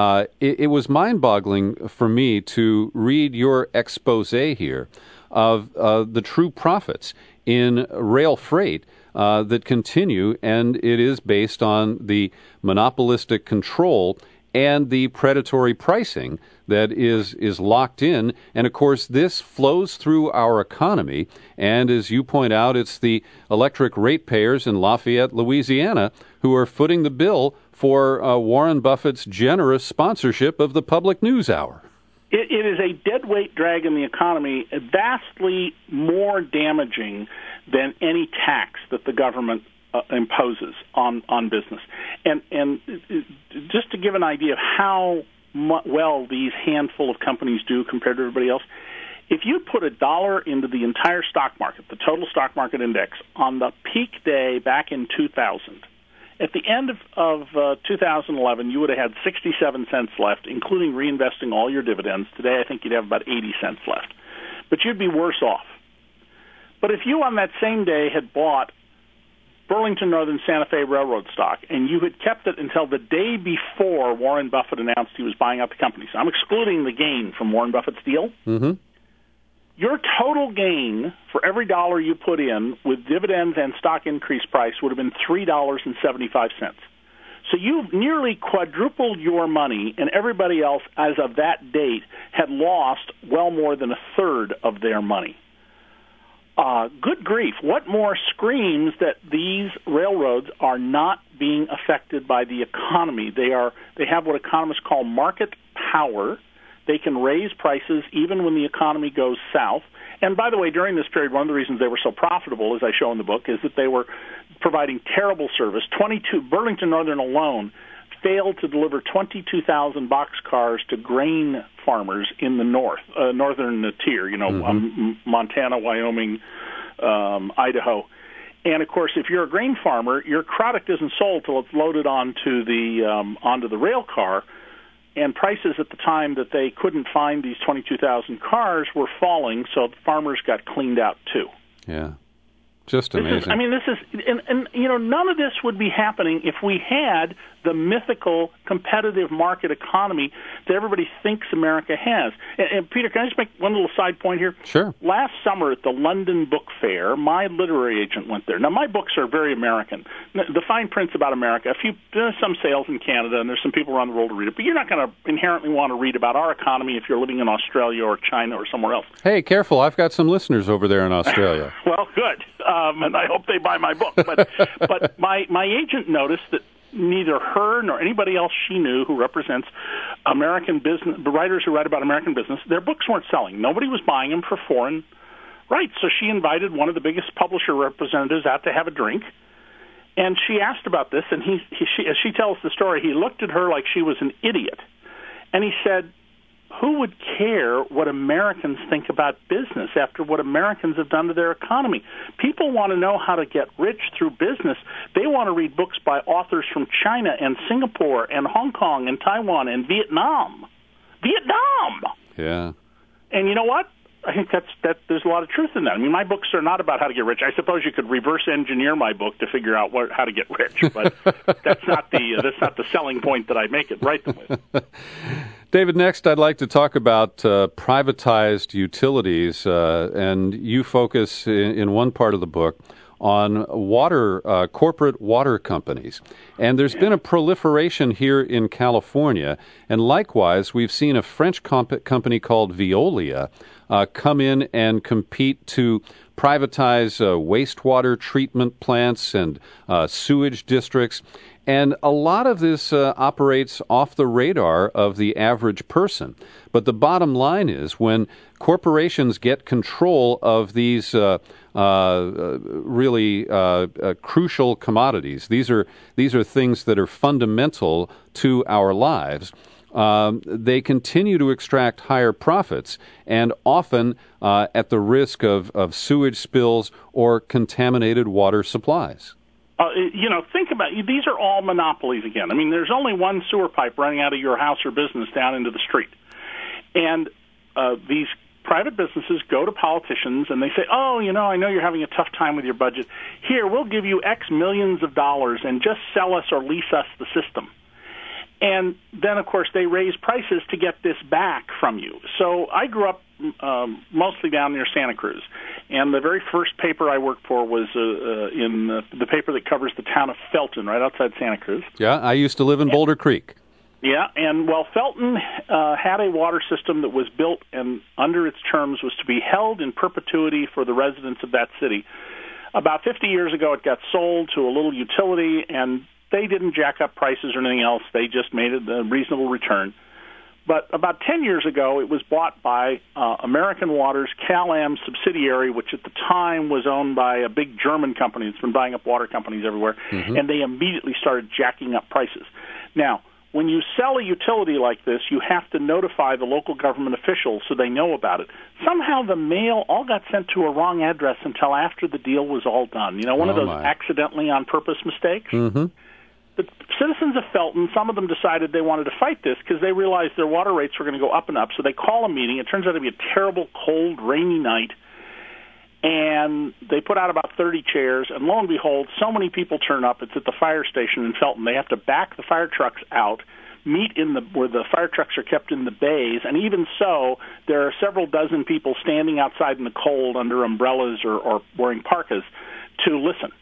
it was mind-boggling for me to read your expose here of the true profits in rail freight that continue, and it is based on the monopolistic control and the predatory pricing that is locked in. And, of course, this flows through our economy. And as you point out, it's the electric ratepayers in Lafayette, Louisiana, who are footing the bill for Warren Buffett's generous sponsorship of the Public News Hour. It is a deadweight drag in the economy, vastly more damaging than any tax that the government imposes on business. And just to give an idea of how well these handful of companies do compared to everybody else, if you put $1 into the entire stock market, the total stock market index, on the peak day back in 2000, at the end of 2011, you would have had 67 cents left, including reinvesting all your dividends. Today, I think you'd have about 80 cents left. But you'd be worse off. But if you on that same day had bought Burlington Northern Santa Fe Railroad stock and you had kept it until the day before Warren Buffett announced he was buying out the company, so I'm excluding the gain from Warren Buffett's deal, your total gain for every dollar you put in with dividends and stock increase price would have been $3.75. So you've nearly quadrupled your money, and everybody else, as of that date, had lost well more than a third of their money. Good grief. What more screams that these railroads are not being affected by the economy? They have what economists call market power. They can raise prices even when the economy goes south. And by the way, during this period, one of the reasons they were so profitable, as I show in the book, is that they were providing terrible service. Burlington Northern alone failed to deliver 22,000 boxcars to grain farmers in the northern tier, Montana, Wyoming, Idaho. And, of course, if you're a grain farmer, your product isn't sold till it's loaded onto the rail car. And prices at the time that they couldn't find these 22,000 cars were falling, so the farmers got cleaned out too. Yeah, just amazing. None of this would be happening if we had the mythical competitive market economy that everybody thinks America has. And Peter, can I just make one little side point here? Sure. Last summer at the London Book Fair, my literary agent went there. Now, my books are very American. The fine print's about America. There's some sales in Canada, and there's some people around the world to read it, but you're not going to inherently want to read about our economy if you're living in Australia or China or somewhere else. Hey, careful. I've got some listeners over there in Australia. Well, good. And I hope they buy my book. But my agent noticed that neither her nor anybody else she knew who represents American business, the writers who write about American business, their books weren't selling. Nobody was buying them for foreign rights. So she invited one of the biggest publisher representatives out to have a drink, and she asked about this, and as she tells the story, he looked at her like she was an idiot. And he said, who would care what Americans think about business after what Americans have done to their economy? People want to know how to get rich through business. They want to read books by authors from China and Singapore and Hong Kong and Taiwan and Vietnam. Yeah. And you know what? I think that there's a lot of truth in that. I mean, my books are not about how to get rich. I suppose you could reverse engineer my book to figure out how to get rich, but that's not the selling point that I make it right with. David, next I'd like to talk about privatized utilities, and you focus in one part of the book on corporate water companies. And there's been a proliferation here in California, and likewise we've seen a French company called Veolia come in and compete to privatize wastewater treatment plants and sewage districts. And a lot of this operates off the radar of the average person. But the bottom line is when corporations get control of these really crucial commodities, these are things that are fundamental to our lives, they continue to extract higher profits, and often at the risk of sewage spills or contaminated water supplies. Think about it. These are all monopolies again. I mean, there's only one sewer pipe running out of your house or business down into the street. And these private businesses go to politicians and they say, I know you're having a tough time with your budget. Here, we'll give you X millions of dollars and just sell us or lease us the system. And then, of course, they raise prices to get this back from you. So I grew up mostly down near Santa Cruz. And the very first paper I worked for was in the paper that covers the town of Felton, right outside Santa Cruz. Yeah, I used to live in Boulder Creek. Yeah, and Felton had a water system that was built and under its terms was to be held in perpetuity for the residents of that city. About 50 years ago, it got sold to a little utility, and they didn't jack up prices or anything else. They just made it a reasonable return. But about 10 years ago, it was bought by American Water's Cal-Am subsidiary, which at the time was owned by a big German company that's been buying up water companies everywhere, and they immediately started jacking up prices. Now, when you sell a utility like this, you have to notify the local government officials so they know about it. Somehow the mail all got sent to a wrong address until after the deal was all done. One of those accidentally on purpose mistakes? Mm-hmm. The citizens of Felton, some of them decided they wanted to fight this because they realized their water rates were going to go up and up. So they call a meeting. It turns out to be a terrible, cold, rainy night. And they put out about 30 chairs. And lo and behold, so many people turn up. It's at the fire station in Felton. They have to back the fire trucks out, meet where the fire trucks are kept in the bays. And even so, there are several dozen people standing outside in the cold under umbrellas or wearing parkas to listen.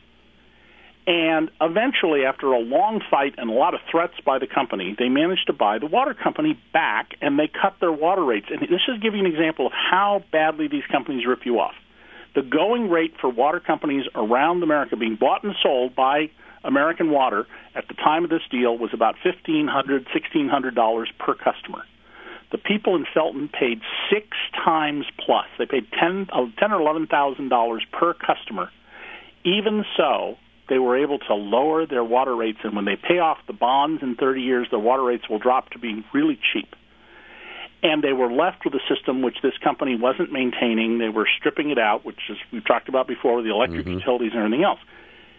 And eventually, after a long fight and a lot of threats by the company, they managed to buy the water company back, and they cut their water rates. And this is giving an example of how badly these companies rip you off. The going rate for water companies around America being bought and sold by American Water at the time of this deal was about $1,500, $1,600 per customer. The people in Felton paid 6 times plus. They paid $10,000 or $11,000 per customer. Even so, they were able to lower their water rates, and when they pay off the bonds in 30 years, their water rates will drop to being really cheap. And they were left with a system which this company wasn't maintaining. They were stripping it out, which is we've talked about before with the electric utilities and everything else.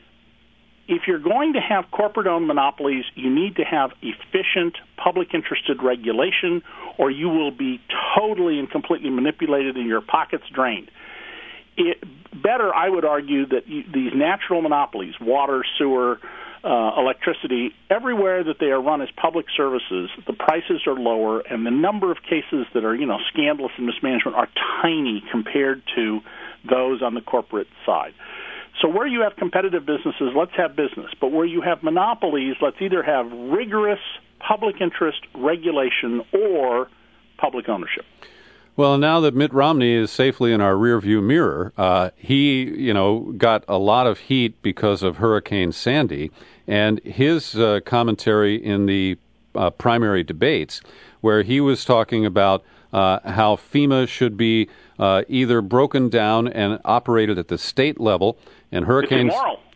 If you're going to have corporate-owned monopolies, you need to have efficient, public-interested regulation, or you will be totally and completely manipulated and your pockets drained. Better, I would argue, that these natural monopolies, water, sewer, electricity, everywhere that they are run as public services, the prices are lower, and the number of cases that are, scandalous and mismanagement are tiny compared to those on the corporate side. So where you have competitive businesses, let's have business. But where you have monopolies, let's either have rigorous public interest regulation or public ownership. Well, now that Mitt Romney is safely in our rearview mirror, he, got a lot of heat because of Hurricane Sandy, and his commentary in the primary debates, where he was talking about how FEMA should be either broken down and operated at the state level, and hurricanes. It's immoral.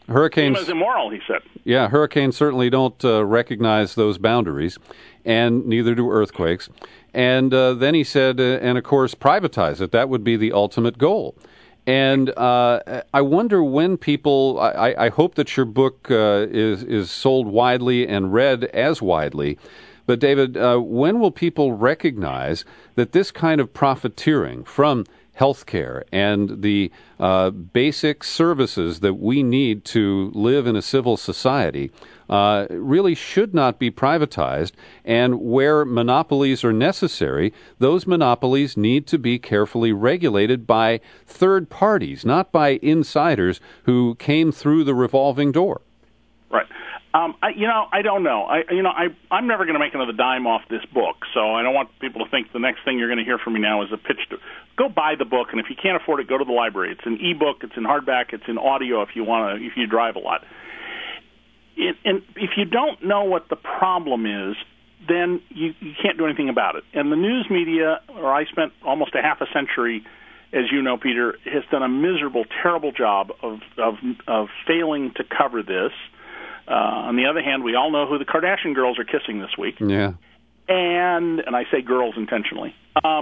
Hurricanes is immoral, he said. Yeah, hurricanes certainly don't recognize those boundaries, and neither do earthquakes. And then he said, and of course, privatize it. That would be the ultimate goal. And I wonder when people, I hope that your book is sold widely and read as widely. But David, when will people recognize that this kind of profiteering from healthcare and the basic services that we need to live in a civil society really should not be privatized, and where monopolies are necessary, those monopolies need to be carefully regulated by third parties, not by insiders who came through the revolving door? Right. I don't know. I'm never going to make another dime off this book, so I don't want people to think the next thing you're going to hear from me now is a pitch to go buy the book, and if you can't afford it, go to the library. It's an e-book, it's in hardback, it's in audio if you drive a lot. And if you don't know what the problem is, then you can't do anything about it. And the news media, or I spent almost a half a century, as you know, Peter, has done a miserable, terrible job of failing to cover this. On the other hand, we all know who the Kardashian girls are kissing this week. Yeah, and I say girls intentionally.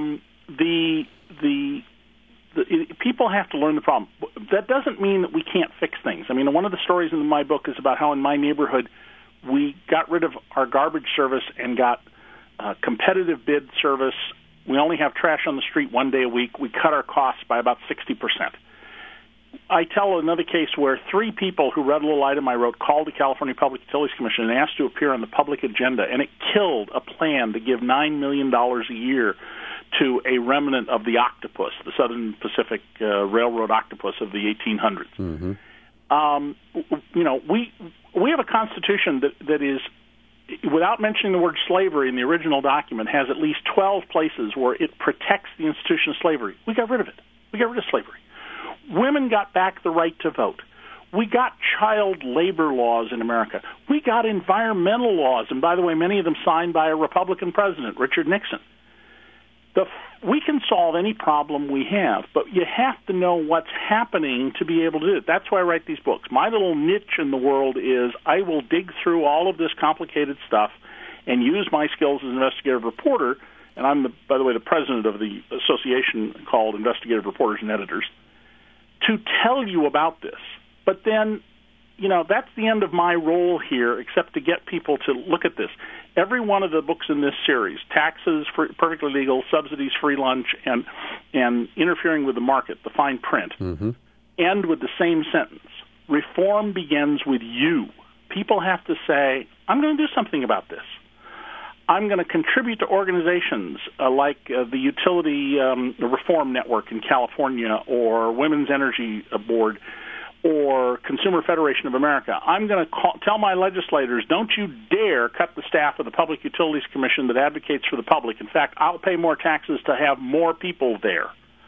People have to learn the problem. That doesn't mean that we can't fix things. I mean, one of the stories in my book is about how in my neighborhood we got rid of our garbage service and got competitive bid service. We only have trash on the street one day a week. We cut our costs by about 60%. I tell another case where 3 people who read a little item I wrote called the California Public Utilities Commission and asked to appear on the public agenda, and it killed a plan to give $9 million a year to a remnant of the octopus, the Southern Pacific Railroad octopus of the 1800s. Mm-hmm. We have a constitution that is, without mentioning the word slavery in the original document, has at least 12 places where it protects the institution of slavery. We got rid of it. We got rid of slavery. Women got back the right to vote. We got child labor laws in America. We got environmental laws, and by the way, many of them signed by a Republican president, Richard Nixon. We can solve any problem we have, but you have to know what's happening to be able to do it. That's why I write these books. My little niche in the world is I will dig through all of this complicated stuff and use my skills as an investigative reporter, and I'm, by the way, the president of the association called Investigative Reporters and Editors, to tell you about this. But then, that's the end of my role here, except to get people to look at this. Every one of the books in this series, Taxes, Perfectly Legal, Subsidies, Free Lunch, and Interfering with the Market, the fine print, end with the same sentence. Reform begins with you. People have to say, I'm going to do something about this. I'm going to contribute to organizations like the Utility Reform Network in California, or Women's Energy Board, or Consumer Federation of America. I'm going to tell my legislators, don't you dare cut the staff of the Public Utilities Commission that advocates for the public. In fact, I'll pay more taxes to have more people there.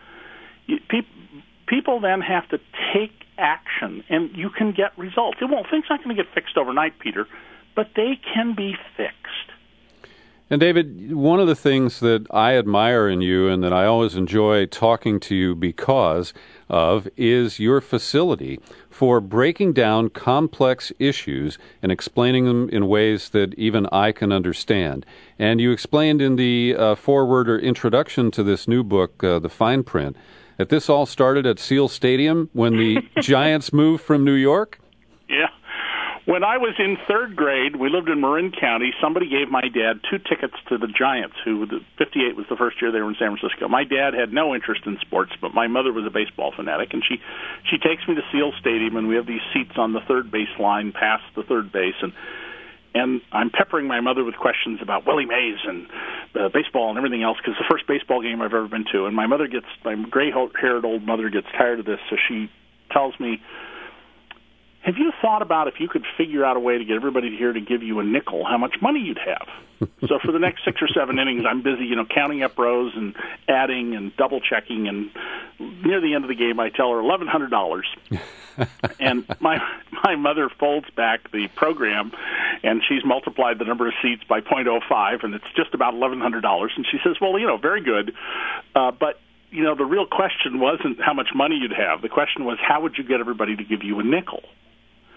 People then have to take action, and you can get results. Things aren't going to get fixed overnight, Peter, but they can be fixed. And David, one of the things that I admire in you and that I always enjoy talking to you because of is your facility for breaking down complex issues and explaining them in ways that even I can understand. And you explained in the foreword or introduction to this new book, The Fine Print, that this all started at Seal Stadium when the Giants moved from New York? Yeah. When I was in 3rd grade, we lived in Marin County. Somebody gave my dad 2 tickets to the Giants, who 58 was the first year they were in San Francisco. My dad had no interest in sports, but my mother was a baseball fanatic, and she takes me to Seal Stadium, and we have these seats on the third base line past the third base, and I'm peppering my mother with questions about Willie Mays and baseball and everything else, because it's the first baseball game I've ever been to. And my gray-haired old mother gets tired of this, so she tells me, have you thought about if you could figure out a way to get everybody here to give you a nickel, how much money you'd have? So for the next 6 or 7 innings, I'm busy, counting up rows and adding and double-checking. And near the end of the game, I tell her $1,100. And my mother folds back the program, and she's multiplied the number of seats by 0.05, and it's just about $1,100. And she says, well, very good. But the real question wasn't how much money you'd have. The question was, how would you get everybody to give you a nickel?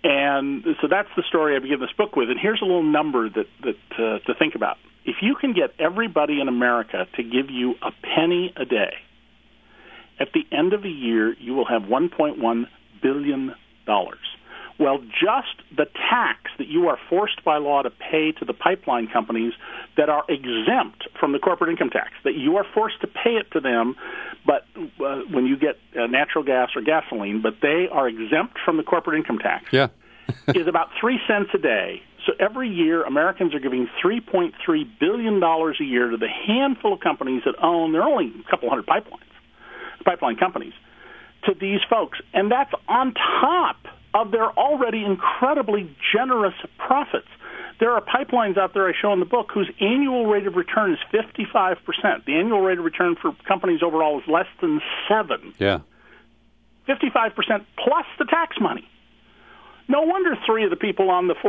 And so that's the story I begin this book with. And here's a little number to think about. If you can get everybody in America to give you a penny a day, at the end of the year, you will have $1.1 billion. Well, just the tax that you are forced by law to pay to the pipeline companies that are exempt from the corporate income tax, that you are forced to pay it to them, but when you get natural gas or gasoline, but they are exempt from the corporate income tax, is about 3 cents a day. So every year, Americans are giving $3.3 billion a year to the handful of companies that own, there are only a couple hundred pipeline companies, to these folks. And that's on top of their already incredibly generous profits. There are pipelines out there I show in the book whose annual rate of return is 55%. The annual rate of return for companies overall is less than 7%. Yeah. 55% plus the tax money. No wonder 3 of the people on the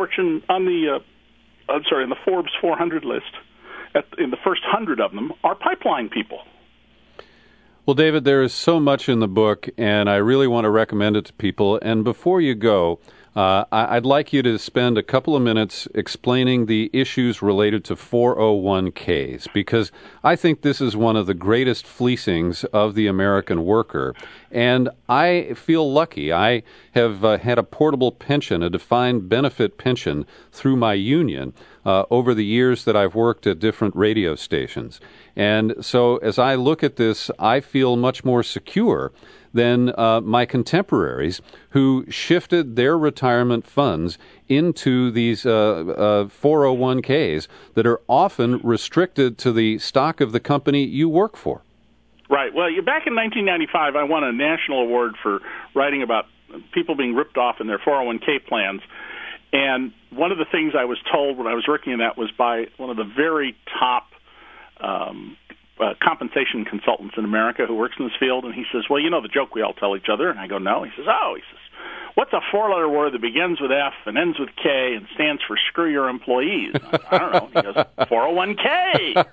the Forbes 400 list, in the first 100 of them, are pipeline people. Well, David, there is so much in the book, and I really want to recommend it to people. And before you go, I'd like you to spend a couple of minutes explaining the issues related to 401ks, because I think this is one of the greatest fleecings of the American worker. And I feel lucky. I have had a portable pension, a defined benefit pension, through my union over the years that I've worked at different radio stations. And so as I look at this, I feel much more secure than my contemporaries who shifted their retirement funds into these 401ks that are often restricted to the stock of the company you work for. Right. Well, back in 1995, I won a national award for writing about people being ripped off in their 401k plans. And one of the things I was told when I was working in that was by one of the very top compensation consultants in America who works in this field, and he says, well, you know the joke we all tell each other. And I go, no. He says, what's a 4-letter word that begins with F and ends with K and stands for screw your employees? I don't know. He goes, 401k.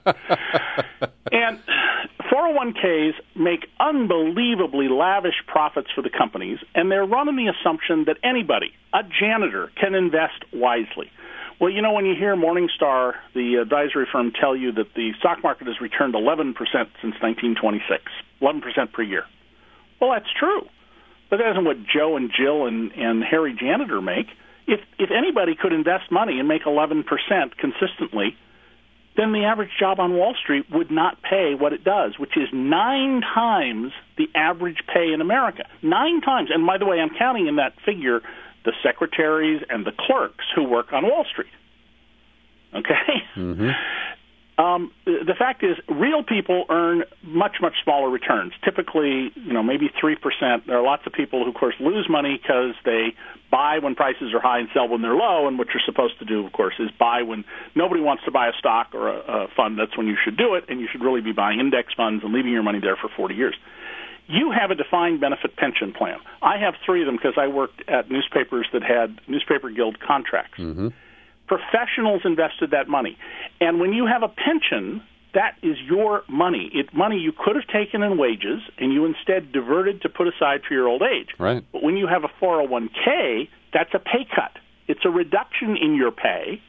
And 401ks make unbelievably lavish profits for the companies, and they're run on the assumption that anybody, a janitor, can invest wisely. Well, you know, when you hear Morningstar, the advisory firm, tell you that the stock market has returned 11% since 1926, 11% per year. Well, that's true. But that isn't what Joe and Jill and Harry Janitor make. If anybody could invest money and make 11% consistently, then the average job on Wall Street would not pay what it does, which is 9 times the average pay in America. 9 times. And by the way, I'm counting in that figure the secretaries and the clerks who work on Wall Street. Okay? Mm-hmm. The fact is, real people earn much, much smaller returns. Typically, maybe 3%. There are lots of people who, of course, lose money because they buy when prices are high and sell when they're low. And what you're supposed to do, of course, is buy when nobody wants to buy a stock or a fund. That's when you should do it, and you should really be buying index funds and leaving your money there for 40 years. You have a defined benefit pension plan. I have 3 of them because I worked at newspapers that had Newspaper Guild contracts. Mm-hmm. Professionals invested that money. And when you have a pension, that is your money. It's money you could have taken in wages and you instead diverted to put aside for your old age. Right. But when you have a 401k, that's a pay cut. It's a reduction in your pay.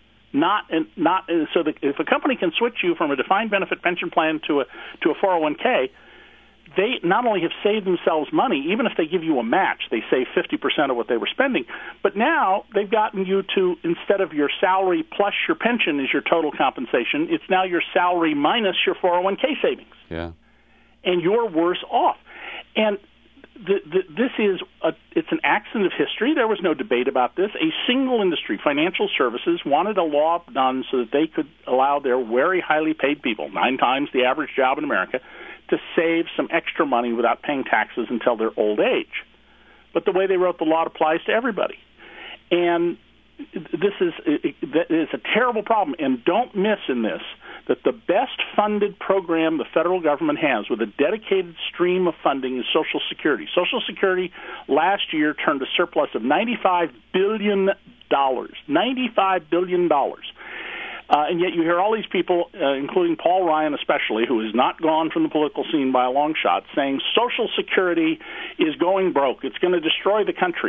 So that if a company can switch you from a defined benefit pension plan to a 401k, they not only have saved themselves money, even if they give you a match, they save 50% of what they were spending, but now they've gotten you to, instead of your salary plus your pension is your total compensation, it's now your salary minus your 401k savings. Yeah. And you're worse off. And this is it's an accident of history. There was no debate about this. A single industry, financial services, wanted a law done so that they could allow their very highly paid people, 9 times the average job in America, to save some extra money without paying taxes until their old age. But the way they wrote the law applies to everybody. And this is a terrible problem. And don't miss in this that the best funded program the federal government has with a dedicated stream of funding is Social Security. Social Security last year turned a surplus of $95 billion. $95 billion. And yet you hear all these people, including Paul Ryan especially, who has not gone from the political scene by a long shot, saying Social Security is going broke. It's going to destroy the country.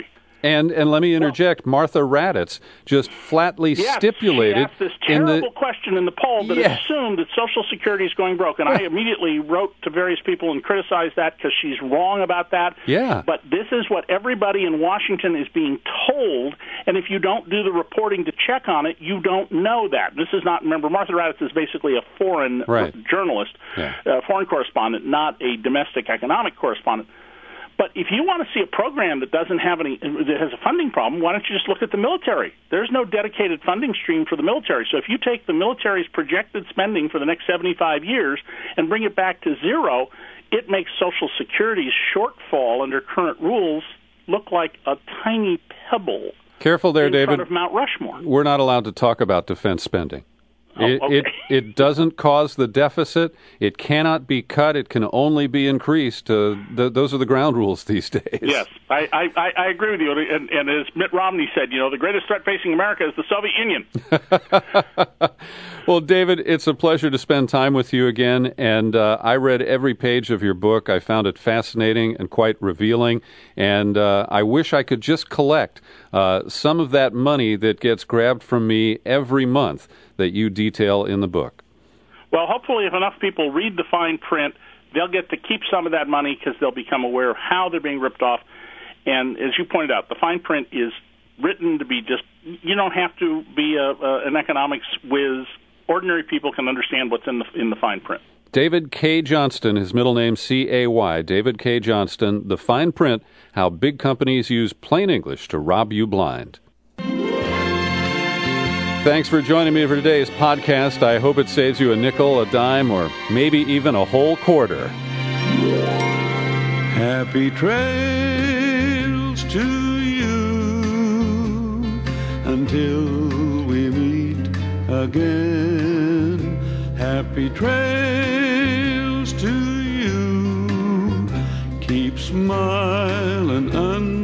And let me interject, Martha Raddatz just flatly stipulated... She asked this terrible question in the poll that assumed that Social Security is going broke, and I immediately wrote to various people and criticized that because she's wrong about that. Yeah. But this is what everybody in Washington is being told, and if you don't do the reporting to check on it, you don't know that. This is not... Remember, Martha Raddatz is basically a foreign journalist, foreign correspondent, not a domestic economic correspondent. But if you want to see a program that doesn't have that has a funding problem, why don't you just look at the military? There's no dedicated funding stream for the military. So if you take the military's projected spending for the next 75 years and bring it back to zero, it makes Social Security's shortfall under current rules look like a tiny pebble. Careful there, David. In front of Mount Rushmore. We're not allowed to talk about defense spending. It doesn't cause the deficit. It cannot be cut. It can only be increased. Those are the ground rules these days. Yes, I agree with you. And as Mitt Romney said, the greatest threat facing America is the Soviet Union. Well, David, it's a pleasure to spend time with you again. And I read every page of your book. I found it fascinating and quite revealing. And I wish I could just collect some of that money that gets grabbed from me every month that you detail in the book. Well, hopefully if enough people read the fine print, they'll get to keep some of that money because they'll become aware of how they're being ripped off. And as you pointed out, the fine print is written to be you don't have to be an economics whiz. Ordinary people can understand what's in the fine print. David K. Johnston, his middle name C-A-Y, David K. Johnston, The Fine Print, How Big Companies Use Plain English to Rob You Blind. Thanks for joining me for today's podcast. I hope it saves you a nickel, a dime, or maybe even a whole quarter. Happy trails to you until we meet again. Happy trails to you. Keep smiling